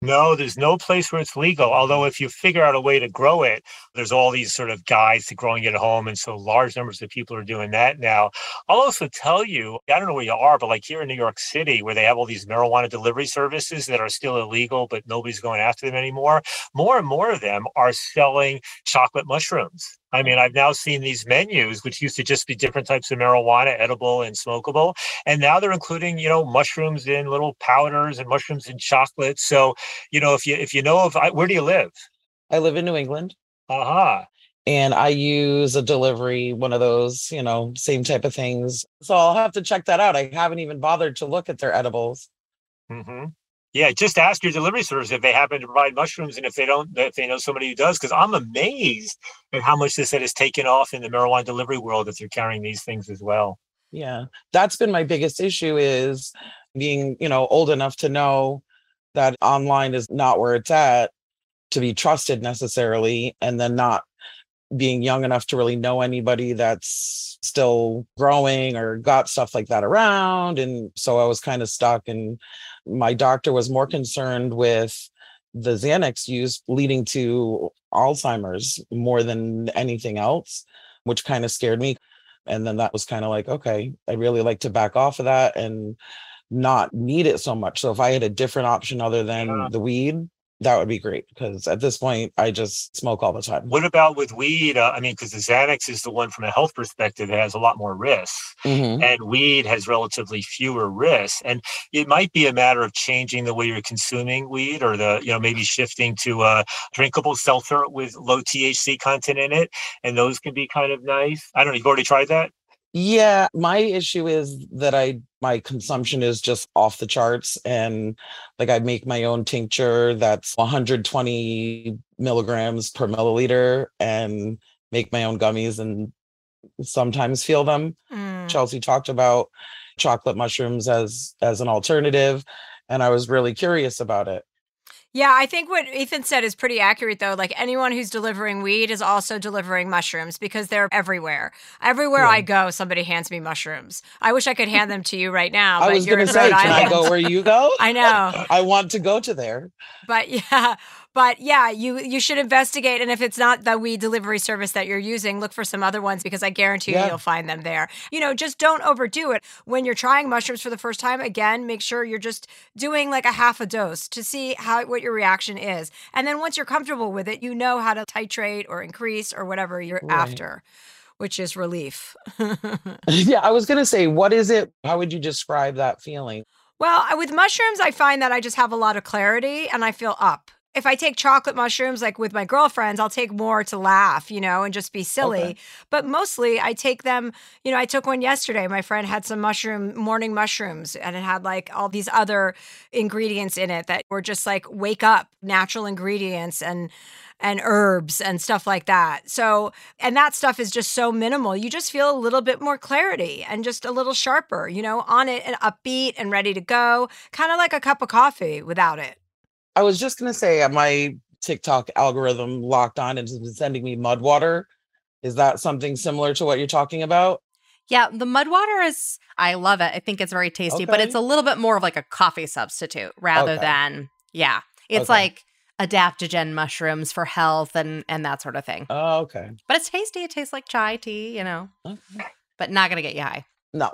No, there's no place where it's legal. Although if you figure out a way to grow it, there's all these sort of guides to growing it at home. And so large numbers of people are doing that now. I'll also tell you, I don't know where you are, but like here in New York City, where they have all these marijuana delivery services that are still illegal, but nobody's going after them anymore. More and more of them are selling chocolate mushrooms. I mean, I've now seen these menus, which used to just be different types of marijuana, edible and smokable. And now they're including, you know, mushrooms in little powders and mushrooms in chocolate. So, you know, if you if you know of, where do you live? I live in New England. Uh-huh. And I use a delivery, one of those, you know, same type of things. So I'll have to check that out. I haven't even bothered to look at their edibles. Mm-hmm. Yeah, just ask your delivery service if they happen to provide mushrooms, and if they don't, if they know somebody who does, because I'm amazed at how much this has taken off in the marijuana delivery world if you're carrying these things as well. Yeah, that's been my biggest issue, is being, you know, old enough to know that online is not where it's at to be trusted necessarily, and then not being young enough to really know anybody that's still growing or got stuff like that around. And so I was kind of stuck, and my doctor was more concerned with the Xanax use leading to Alzheimer's more than anything else, which kind of scared me. And then that was kind of like, okay, I'd really like to back off of that and not need it so much. So if I had a different option other than yeah. the weed, that would be great, because at this point, I just smoke all the time. What about with weed? Uh, I mean, because the Xanax is the one from a health perspective that has a lot more risks, mm-hmm. and weed has relatively fewer risks. And it might be a matter of changing the way you're consuming weed, or the, you know, maybe shifting to a drinkable seltzer with low T H C content in it. And those can be kind of nice. I don't know. You've already tried that? Yeah, my issue is that I my consumption is just off the charts, and like I make my own tincture that's one hundred twenty milligrams per milliliter, and make my own gummies and sometimes feel them. Mm. Chelsea talked about chocolate mushrooms as as an alternative, and I was really curious about it. Yeah, I think what Ethan said is pretty accurate, though. Like, anyone who's delivering weed is also delivering mushrooms, because they're everywhere. Everywhere yeah. I go, somebody hands me mushrooms. I wish I could hand them to you right now. I but was you're going to in say, Rhode can Island. I go where you go? I know. I want to go to there. But yeah, but yeah, you you should investigate. And if it's not the weed delivery service that you're using, look for some other ones, because I guarantee yeah. you you'll find them there. You know, just don't overdo it. When you're trying mushrooms for the first time, again, make sure you're just doing like a half a dose to see how what your reaction is. And then once you're comfortable with it, you know how to titrate or increase or whatever you're right. after, which is relief. Yeah, I was going to say, what is it? How would you describe that feeling? Well, with mushrooms, I find that I just have a lot of clarity and I feel up. If I take chocolate mushrooms, like with my girlfriends, I'll take more to laugh, you know, and just be silly. Okay. But mostly I take them, you know, I took one yesterday. My friend had some mushroom, morning mushrooms, and it had like all these other ingredients in it that were just like wake up, natural ingredients and and herbs and stuff like that. So, and that stuff is just so minimal. You just feel a little bit more clarity and just a little sharper, you know, on it and upbeat and ready to go, kind of like a cup of coffee without it. I was just going to say, my TikTok algorithm locked on and has been sending me mud water. Is that something similar to what you're talking about? Yeah, the mud water is, I love it. I think it's very tasty, okay. but it's a little bit more of like a coffee substitute rather okay. than, yeah, it's okay. like adaptogen mushrooms for health and, and that sort of thing. Oh, okay. But it's tasty. It tastes like chai tea, you know, okay. but not going to get you high. No.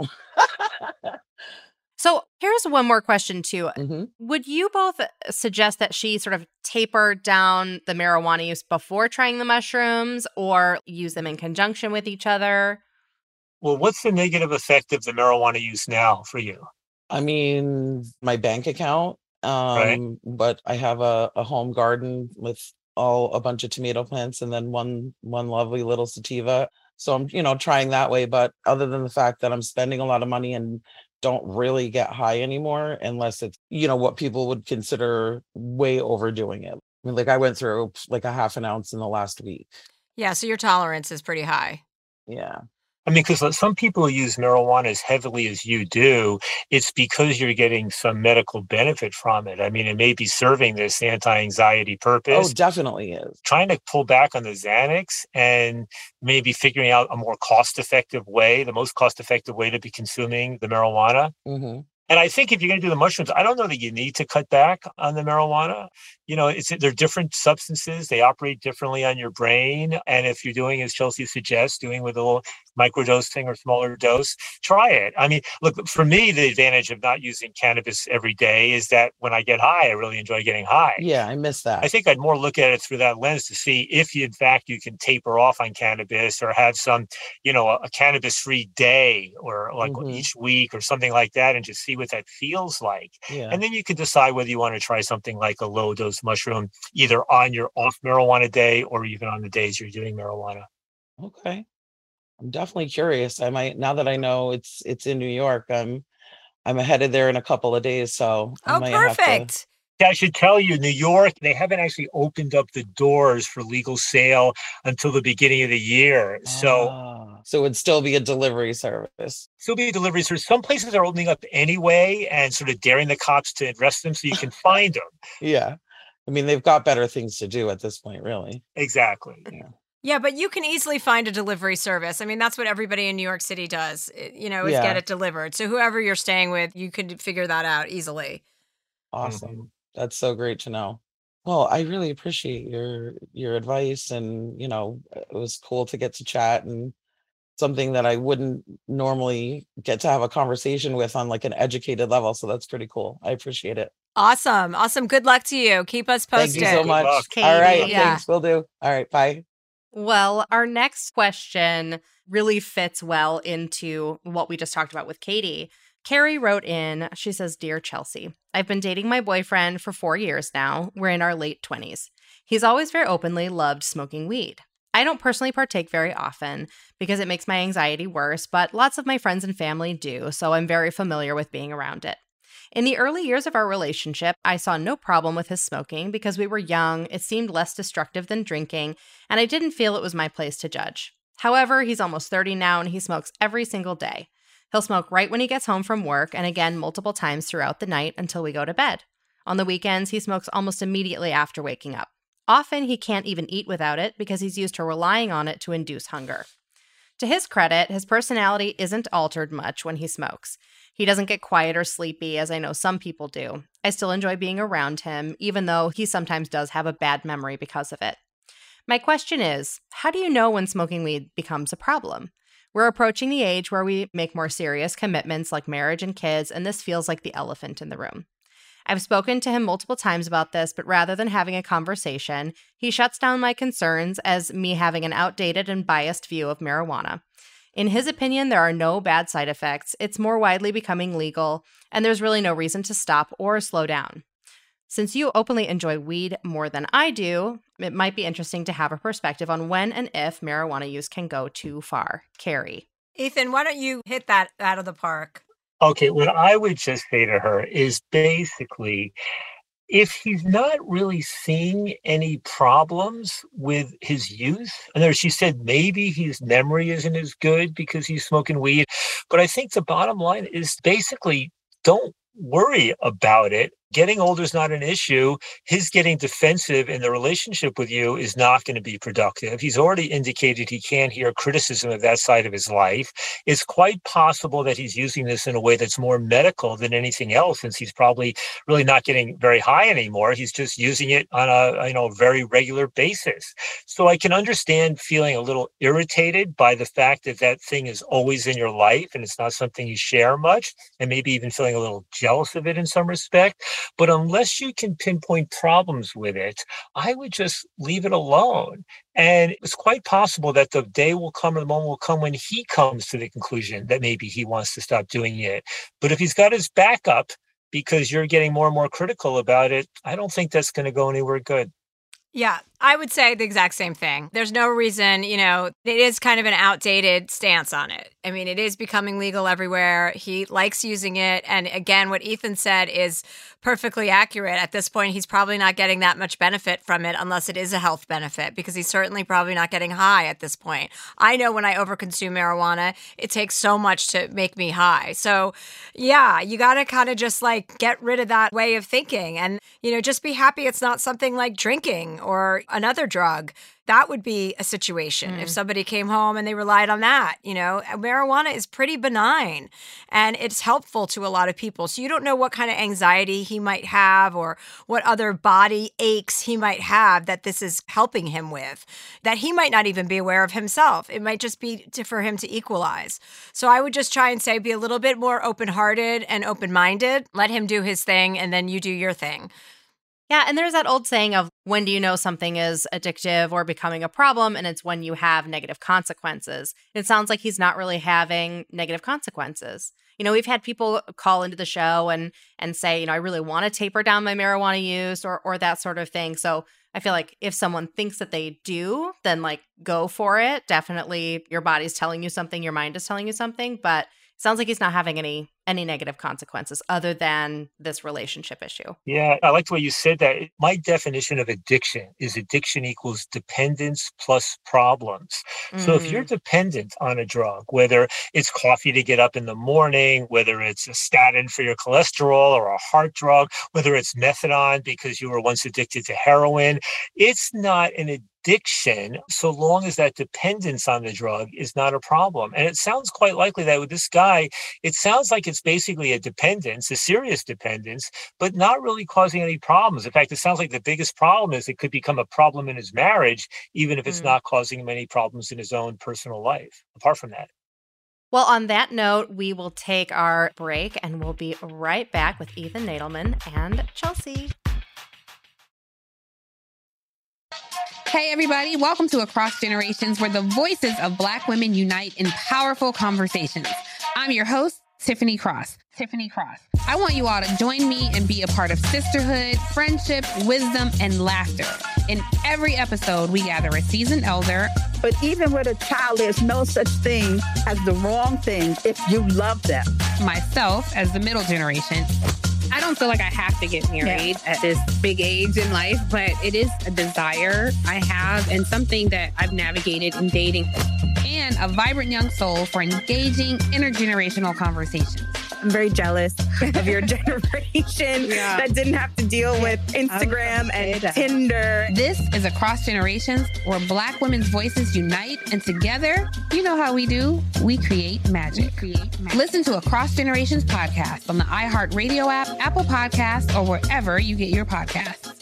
So here's one more question too. Mm-hmm. Would you both suggest that she sort of taper down the marijuana use before trying the mushrooms, or use them in conjunction with each other? Well, what's the negative effect of the marijuana use now for you? I mean, my bank account, um, right. but I have a, a home garden with all a bunch of tomato plants and then one one lovely little sativa. So I'm, you know, trying that way. But other than the fact that I'm spending a lot of money and don't really get high anymore, unless it's, you know, what people would consider way overdoing it. I mean, like I went through like a half an ounce in the last week. Yeah. So your tolerance is pretty high. Yeah. I mean, because some people who use marijuana as heavily as you do, it's because you're getting some medical benefit from it. I mean, it may be serving this anti-anxiety purpose. Oh, definitely is. Trying to pull back on the Xanax and maybe figuring out a more cost-effective way, the most cost-effective way to be consuming the marijuana. Mm-hmm. And I think if you're going to do the mushrooms, I don't know that you need to cut back on the marijuana. You know, it's they're different substances. They operate differently on your brain. And if you're doing, as Chelsea suggests, doing with a little microdosing or smaller dose, try it. I mean, look, for me, the advantage of not using cannabis every day is that when I get high, I really enjoy getting high. Yeah, I miss that. I think I'd more look at it through that lens to see if, you, in fact, you can taper off on cannabis or have some, you know, a, a cannabis-free day or like Mhm. each week or something like that, and just see what that feels like. Yeah. And then you can decide whether you want to try something like a low-dose mushroom, either on your off marijuana day or even on the days you're doing marijuana. Okay. I'm definitely curious. I might, now that I know it's it's in New York, I'm I'm headed there in a couple of days, so I Oh, might have to. perfect. Yeah, I should tell you, New York, they haven't actually opened up the doors for legal sale until the beginning of the year. So Ah, so it'd still be a delivery service. still be deliveries. There's some places are opening up anyway and sort of daring the cops to arrest them so you can find them. Yeah. I mean, they've got better things to do at this point, really. Exactly. Yeah, but you can easily find a delivery service. I mean, that's what everybody in New York City does, i- you know, is Yeah. get it delivered. So whoever you're staying with, you could figure that out easily. Awesome. That's so great to know. Well, I really appreciate your your advice, and you know, it was cool to get to chat, and something that I wouldn't normally get to have a conversation with on like an educated level. So that's pretty cool. I appreciate it. Awesome. Awesome. Good luck to you. Keep us Thank posted. you so much. Katie. All right. Yeah. Thanks. Will do. All right. Bye. Well, our next question really fits well into what we just talked about with Katie. Carrie wrote in, she says, "Dear Chelsea, I've been dating my boyfriend for four years now. We're in our late twenties. He's always very openly loved smoking weed. I don't personally partake very often because it makes my anxiety worse, but lots of my friends and family do, so I'm very familiar with being around it. In the early years of our relationship, I saw no problem with his smoking because we were young, it seemed less destructive than drinking, and I didn't feel it was my place to judge. However, he's almost thirty now and he smokes every single day. He'll smoke right when he gets home from work and again multiple times throughout the night until we go to bed. On the weekends, he smokes almost immediately after waking up. Often, he can't even eat without it because he's used to relying on it to induce hunger. To his credit, his personality isn't altered much when he smokes. He doesn't get quiet or sleepy, as I know some people do. I still enjoy being around him, even though he sometimes does have a bad memory because of it. My question is, how do you know when smoking weed becomes a problem? We're approaching the age where we make more serious commitments like marriage and kids, and this feels like the elephant in the room. I've spoken to him multiple times about this, but rather than having a conversation, he shuts down my concerns as me having an outdated and biased view of marijuana. In his opinion, there are no bad side effects, it's more widely becoming legal, and there's really no reason to stop or slow down. Since you openly enjoy weed more than I do, it might be interesting to have a perspective on when and if marijuana use can go too far. Carrie. Ethan, why don't you hit that out of the park? Okay, what I would just say to her is basically, if he's not really seeing any problems with his use, and there she said maybe his memory isn't as good because he's smoking weed, but I think the bottom line is basically don't worry about it. Getting older is not an issue. His getting defensive in the relationship with you is not going to be productive. He's already indicated he can't hear criticism of that side of his life. It's quite possible that he's using this in a way that's more medical than anything else, since he's probably really not getting very high anymore. He's just using it on a you know very regular basis. So I can understand feeling a little irritated by the fact that that thing is always in your life and it's not something you share much, and maybe even feeling a little jealous of it in some respect. But unless you can pinpoint problems with it, I would just leave it alone. And it's quite possible that the day will come or the moment will come when he comes to the conclusion that maybe he wants to stop doing it. But if he's got his back up because you're getting more and more critical about it, I don't think that's going to go anywhere good. Yeah, I would say the exact same thing. There's no reason, you know, it is kind of an outdated stance on it. I mean, it is becoming legal everywhere. He likes using it. And again, what Ethan said is perfectly accurate. At this point, he's probably not getting that much benefit from it unless it is a health benefit, because he's certainly probably not getting high at this point. I know when I overconsume marijuana, it takes so much to make me high. So yeah, you got to kind of just like get rid of that way of thinking and, you know, just be happy it's not something like drinking or another drug, that would be a situation. Mm. If somebody came home and they relied on that, you know, marijuana is pretty benign and it's helpful to a lot of people. So you don't know what kind of anxiety he might have or what other body aches he might have that this is helping him with, that he might not even be aware of himself. It might just be to, for him to equalize. So I would just try and say, be a little bit more open-hearted and open-minded. Let him do his thing and then you do your thing. Yeah, and there's that old saying of when do you know something is addictive or becoming a problem, and it's when you have negative consequences. It sounds like he's not really having negative consequences. You know, we've had people call into the show and and say, you know, I really want to taper down my marijuana use or or that sort of thing. So I feel like if someone thinks that they do, then like go for it. Definitely your body's telling you something, your mind is telling you something, but it sounds like he's not having any any negative consequences other than this relationship issue. Yeah, I like the way you said that. My definition of addiction is addiction equals dependence plus problems. Mm. So if you're dependent on a drug, whether it's coffee to get up in the morning, whether it's a statin for your cholesterol or a heart drug, whether it's methadone because you were once addicted to heroin, it's not an addiction so long as that dependence on the drug is not a problem. And it sounds quite likely that with this guy, it sounds like it's basically a dependence, a serious dependence, but not really causing any problems. In fact, it sounds like the biggest problem is it could become a problem in his marriage, even if it's mm. not causing him any problems in his own personal life, apart from that. Well, on that note, we will take our break and we'll be right back with Ethan Nadelmann and Chelsea. Hey, everybody. Welcome to Across Generations, where the voices of Black women unite in powerful conversations. I'm your host, Tiffany Cross. Tiffany Cross. I want you all to join me and be a part of sisterhood, friendship, wisdom, and laughter. In every episode, we gather a seasoned elder. But even with a child, there's no such thing as the wrong thing if you love them. Myself as the middle generation. I don't feel like I have to get married yeah. at this big age in life, but it is a desire I have and something that I've navigated in dating. And a vibrant young soul for engaging intergenerational conversations. I'm very jealous of your generation yeah. that didn't have to deal with Instagram and that. Tinder. This is Across Generations, where Black women's voices unite, and together, you know how we do, we create magic. We create magic. Listen to Across Generations podcast on the iHeartRadio app, Apple Podcasts, or wherever you get your podcasts.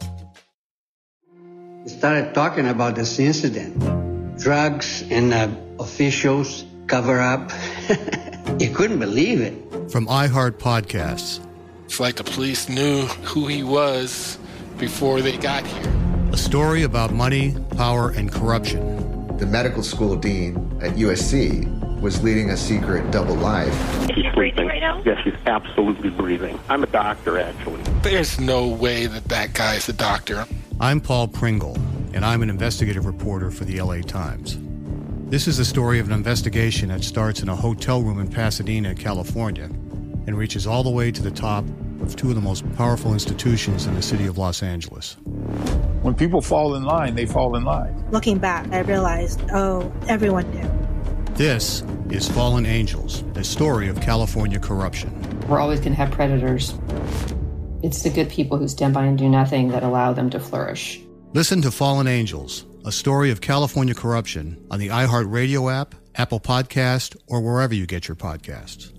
We started talking about this incident. Drugs and uh, officials cover up. You couldn't believe it. From iHeart Podcasts. It's like the police knew who he was before they got here. A story about money, power, and corruption. The medical school dean at U S C was leading a secret double life. She's breathing right now? Yes, she's absolutely breathing. I'm a doctor, actually. There's no way that that guy's a doctor. I'm Paul Pringle, and I'm an investigative reporter for the L A Times. This is the story of an investigation that starts in a hotel room in Pasadena, California, and reaches all the way to the top of two of the most powerful institutions in the city of Los Angeles. When people fall in line, they fall in line. Looking back, I realized, oh, everyone knew. This is Fallen Angels, a story of California corruption. We're always going to have predators. It's the good people who stand by and do nothing that allow them to flourish. Listen to Fallen Angels, a story of California corruption on the iHeartRadio app, Apple Podcast, or wherever you get your podcasts.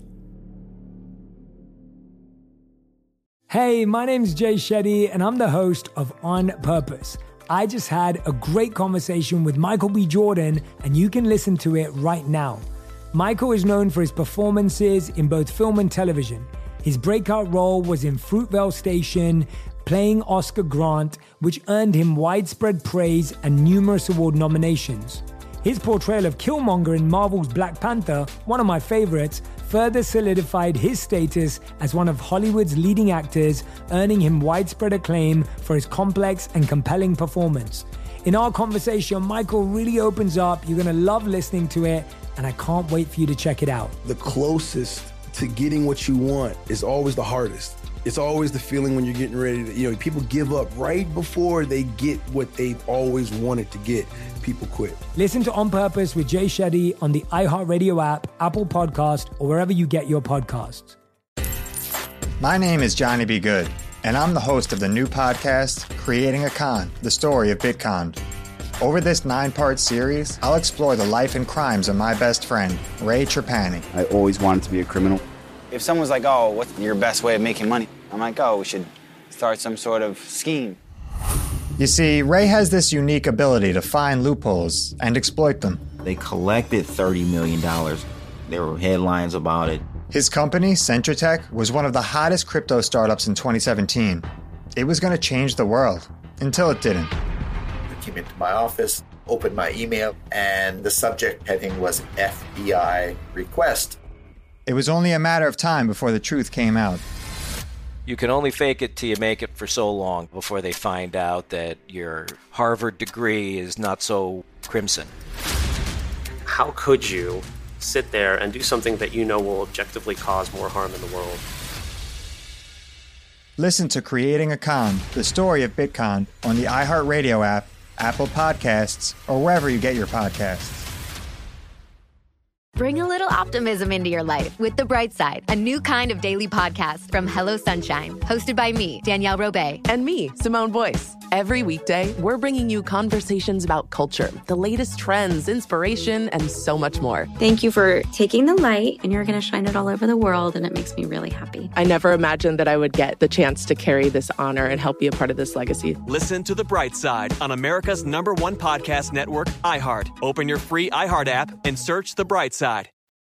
Hey, my name's Jay Shetty, and I'm the host of On Purpose. I just had a great conversation with Michael B. Jordan, and you can listen to it right now. Michael is known for his performances in both film and television. His breakout role was in Fruitvale Station, playing Oscar Grant, which earned him widespread praise and numerous award nominations. His portrayal of Killmonger in Marvel's Black Panther, one of my favorites, further solidified his status as one of Hollywood's leading actors, earning him widespread acclaim for his complex and compelling performance. In our conversation, Michael really opens up. You're going to love listening to it, and I can't wait for you to check it out. The closest to getting what you want is always the hardest. It's always the feeling when you're getting ready to, you know, people give up right before they get what they've always wanted to get. People quit. Listen to On Purpose with Jay Shetty on the iHeartRadio app, Apple Podcast, or wherever you get your podcasts. My name is Johnny B. Good, and I'm the host of the new podcast, Creating a Con, the story of Bitcon. Over this nine-part series, I'll explore the life and crimes of my best friend, Ray Trapani. I always wanted to be a criminal. If someone's like, oh, what's your best way of making money? I'm like, oh, we should start some sort of scheme. You see, Ray has this unique ability to find loopholes and exploit them. They collected thirty million dollars. There were headlines about it. His company, Centratech, was one of the hottest crypto startups in twenty seventeen. It was going to change the world, until it didn't. I came into my office, opened my email, and the subject heading was F B I request. It was only a matter of time before the truth came out. You can only fake it till you make it for so long before they find out that your Harvard degree is not so crimson. How could you sit there and do something that you know will objectively cause more harm in the world? Listen to Creating a Con, the story of Bitcon, on the iHeartRadio app, Apple Podcasts, or wherever you get your podcasts. Bring a little optimism into your life with The Bright Side, a new kind of daily podcast from Hello Sunshine, hosted by me, Danielle Robay. And me, Simone Boyce. Every weekday, we're bringing you conversations about culture, the latest trends, inspiration, and so much more. Thank you for taking the light, and you're going to shine it all over the world, and it makes me really happy. I never imagined that I would get the chance to carry this honor and help be a part of this legacy. Listen to The Bright Side on America's number one podcast network, iHeart. Open your free iHeart app and search The Bright Side.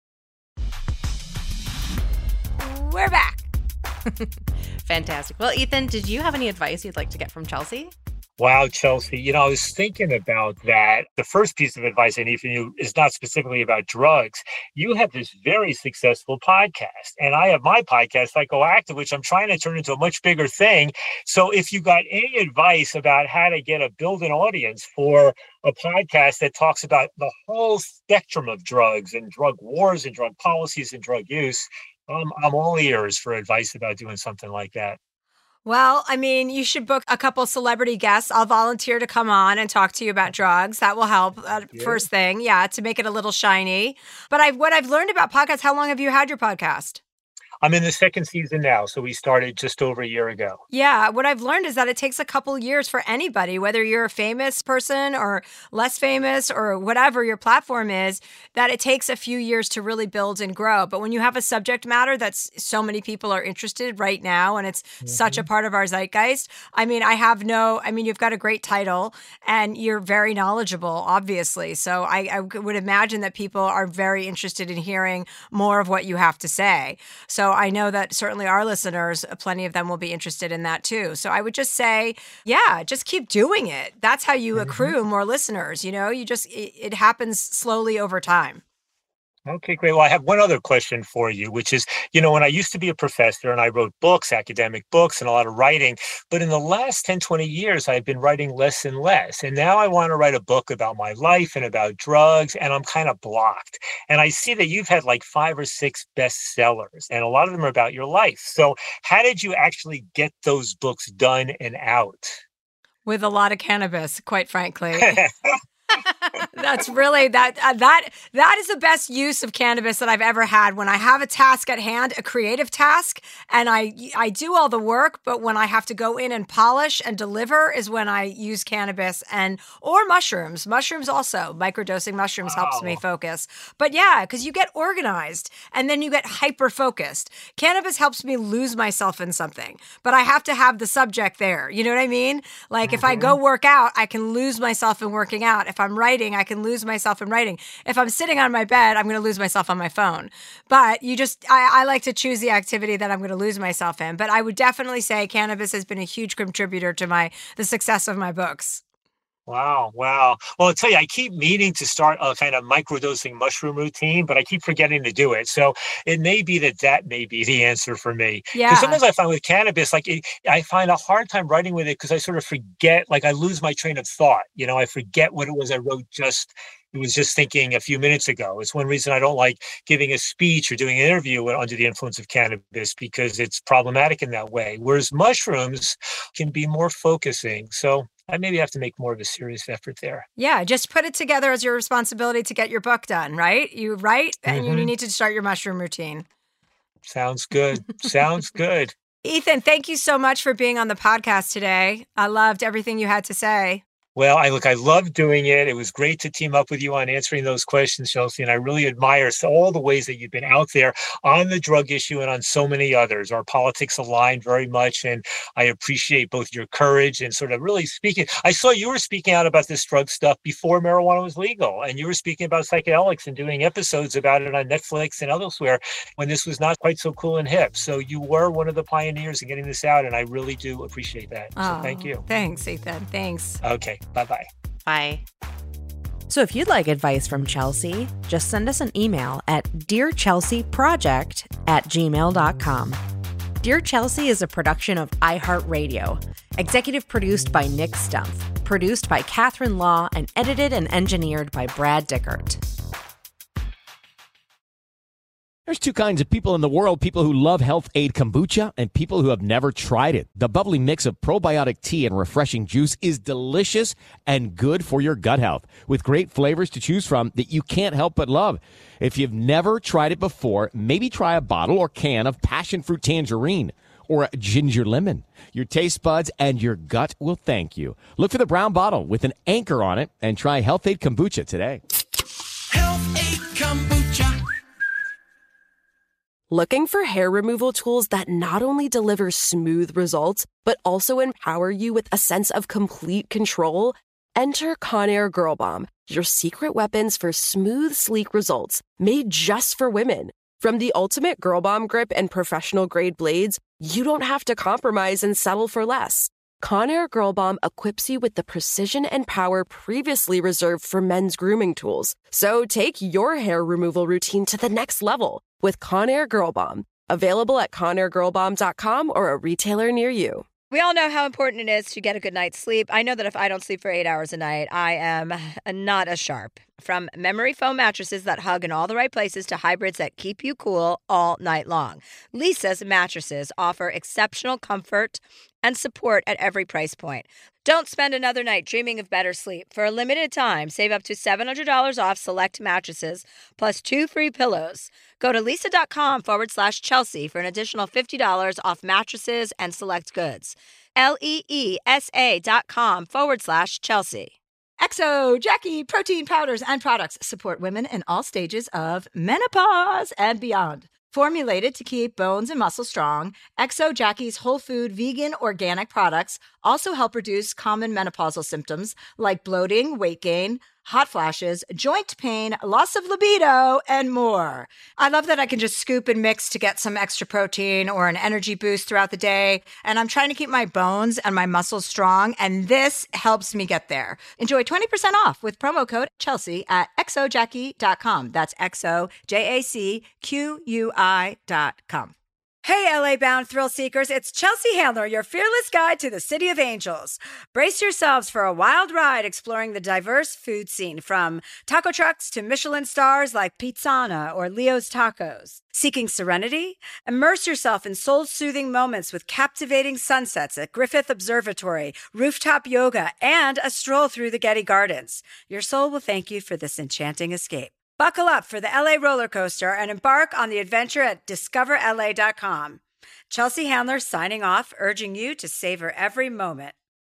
We're back. Fantastic. Well, Ethan, did you have any advice you'd like to get from Chelsea? Wow, Chelsea. You know, I was thinking about that. The first piece of advice I need from you is not specifically about drugs. You have this very successful podcast, and I have my podcast, Psychoactive, which I'm trying to turn into a much bigger thing. So if you got any advice about how to get a build an audience for a podcast that talks about the whole spectrum of drugs and drug wars and drug policies and drug use, um, I'm all ears for advice about doing something like that. Well, I mean, you should book a couple celebrity guests. I'll volunteer to come on and talk to you about drugs. That will help. Uh, yeah. First thing, yeah, to make it a little shiny. But I, what I've learned about podcasts, how long have you had your podcast? I'm in the second season now, so we started just over a year ago. Yeah, what I've learned is that it takes a couple years for anybody, whether you're a famous person or less famous or whatever your platform is, that it takes a few years to really build and grow. But when you have a subject matter that's so many people are interested right now, and it's mm-hmm. such a part of our zeitgeist, I mean, I have no, I mean, you've got a great title and you're very knowledgeable, obviously. So I, I would imagine that people are very interested in hearing more of what you have to say. So I know that certainly our listeners, plenty of them will be interested in that too. So I would just say, yeah, just keep doing it. That's how you accrue more listeners. You know, you just, it, it happens slowly over time. Okay, great. Well, I have one other question for you, which is, you know, when I used to be a professor and I wrote books, academic books, and a lot of writing, but in the last ten, twenty years, I've been writing less and less. And now I want to write a book about my life and about drugs, and I'm kind of blocked. And I see that you've had like five or six bestsellers, and a lot of them are about your life. So how did you actually get those books done and out? With a lot of cannabis, quite frankly. That's really that uh, that that is the best use of cannabis that I've ever had. When I have a task at hand, a creative task, and I I do all the work, but when I have to go in and polish and deliver is when I use cannabis and or mushrooms. Mushrooms also, microdosing mushrooms wow. helps me focus. But yeah, because you get organized and then you get hyper focused. Cannabis helps me lose myself in something, but I have to have the subject there. You know what I mean? Like mm-hmm. if I go work out, I can lose myself in working out. If I'm writing, I can lose myself in writing. If I'm sitting on my bed, I'm going to lose myself on my phone. But you just, I, I like to choose the activity that I'm going to lose myself in. But I would definitely say cannabis has been a huge contributor to my the success of my books. Wow. Wow. Well, I'll tell you, I keep meaning to start a kind of microdosing mushroom routine, but I keep forgetting to do it. So it may be that that may be the answer for me. Yeah. Because sometimes I find with cannabis, like it, I find a hard time writing with it because I sort of forget, like I lose my train of thought. You know, I forget what it was I wrote just It was just thinking a few minutes ago. It's one reason I don't like giving a speech or doing an interview under the influence of cannabis, because it's problematic in that way. Whereas mushrooms can be more focusing. So I maybe have to make more of a serious effort there. Yeah, just put it together as your responsibility to get your book done, right? You write and mm-hmm. you need to start your mushroom routine. Sounds good. Sounds good. Ethan, thank you so much for being on the podcast today. I loved everything you had to say. Well, I look, I loved doing it. It was great to team up with you on answering those questions, Chelsea. And I really admire all the ways that you've been out there on the drug issue and on so many others. Our politics align very much. And I appreciate both your courage and sort of really speaking. I saw you were speaking out about this drug stuff before marijuana was legal. And you were speaking about psychedelics and doing episodes about it on Netflix and elsewhere when this was not quite so cool and hip. So you were one of the pioneers in getting this out. And I really do appreciate that. So oh, thank you. Thanks, Ethan. Thanks. Okay. Bye-bye. Bye. So if you'd like advice from Chelsea, just send us an email at dearchelseaproject at gmail dot com. Dear Chelsea is a production of iHeartRadio. Executive produced by Nick Stumpf. Produced by Catherine Law and edited and engineered by Brad Dickert. There's two kinds of people in the world, people who love Health Aid Kombucha and people who have never tried it. The bubbly mix of probiotic tea and refreshing juice is delicious and good for your gut health, with great flavors to choose from that you can't help but love. If you've never tried it before, maybe try a bottle or can of passion fruit tangerine or a ginger lemon. Your taste buds and your gut will thank you. Look for the brown bottle with an anchor on it and try Health Aid Kombucha today. Health Aid Kombucha. Looking for hair removal tools that not only deliver smooth results, but also empower you with a sense of complete control? Enter Conair Girl Bomb, your secret weapons for smooth, sleek results, made just for women. From the ultimate Girl Bomb grip and professional-grade blades, you don't have to compromise and settle for less. Conair Girl Bomb equips you with the precision and power previously reserved for men's grooming tools. So take your hair removal routine to the next level with Conair Girl Bomb. Available at conair girl bomb dot com or a retailer near you. We all know how important it is to get a good night's sleep. I know that if I don't sleep for eight hours a night, I am not as sharp. From memory foam mattresses that hug in all the right places to hybrids that keep you cool all night long, Lisa's mattresses offer exceptional comfort and support at every price point. Don't spend another night dreaming of better sleep. For a limited time, save up to seven hundred dollars off select mattresses plus two free pillows. Go to lisa.com forward slash Chelsea for an additional fifty dollars off mattresses and select goods. L-E-E-S-A dot com forward slash Chelsea. Exo, Jackie, protein powders and products support women in all stages of menopause and beyond. Formulated to keep bones and muscles strong, Exo Jackie's whole food vegan organic products also help reduce common menopausal symptoms like bloating, weight gain, hot flashes, joint pain, loss of libido, and more. I love that I can just scoop and mix to get some extra protein or an energy boost throughout the day. And I'm trying to keep my bones and my muscles strong, and this helps me get there. Enjoy twenty percent off with promo code Chelsea at exo jackie dot com. That's exo, J A C Q U I dot com. Hey, L A-bound thrill seekers, it's Chelsea Handler, your fearless guide to the City of Angels. Brace yourselves for a wild ride exploring the diverse food scene, from taco trucks to Michelin stars like Pizzana or Leo's Tacos. Seeking serenity? Immerse yourself in soul-soothing moments with captivating sunsets at Griffith Observatory, rooftop yoga, and a stroll through the Getty Gardens. Your soul will thank you for this enchanting escape. Buckle up for the L A roller coaster and embark on the adventure at discover L A dot com. Chelsea Handler signing off, urging you to savor every moment.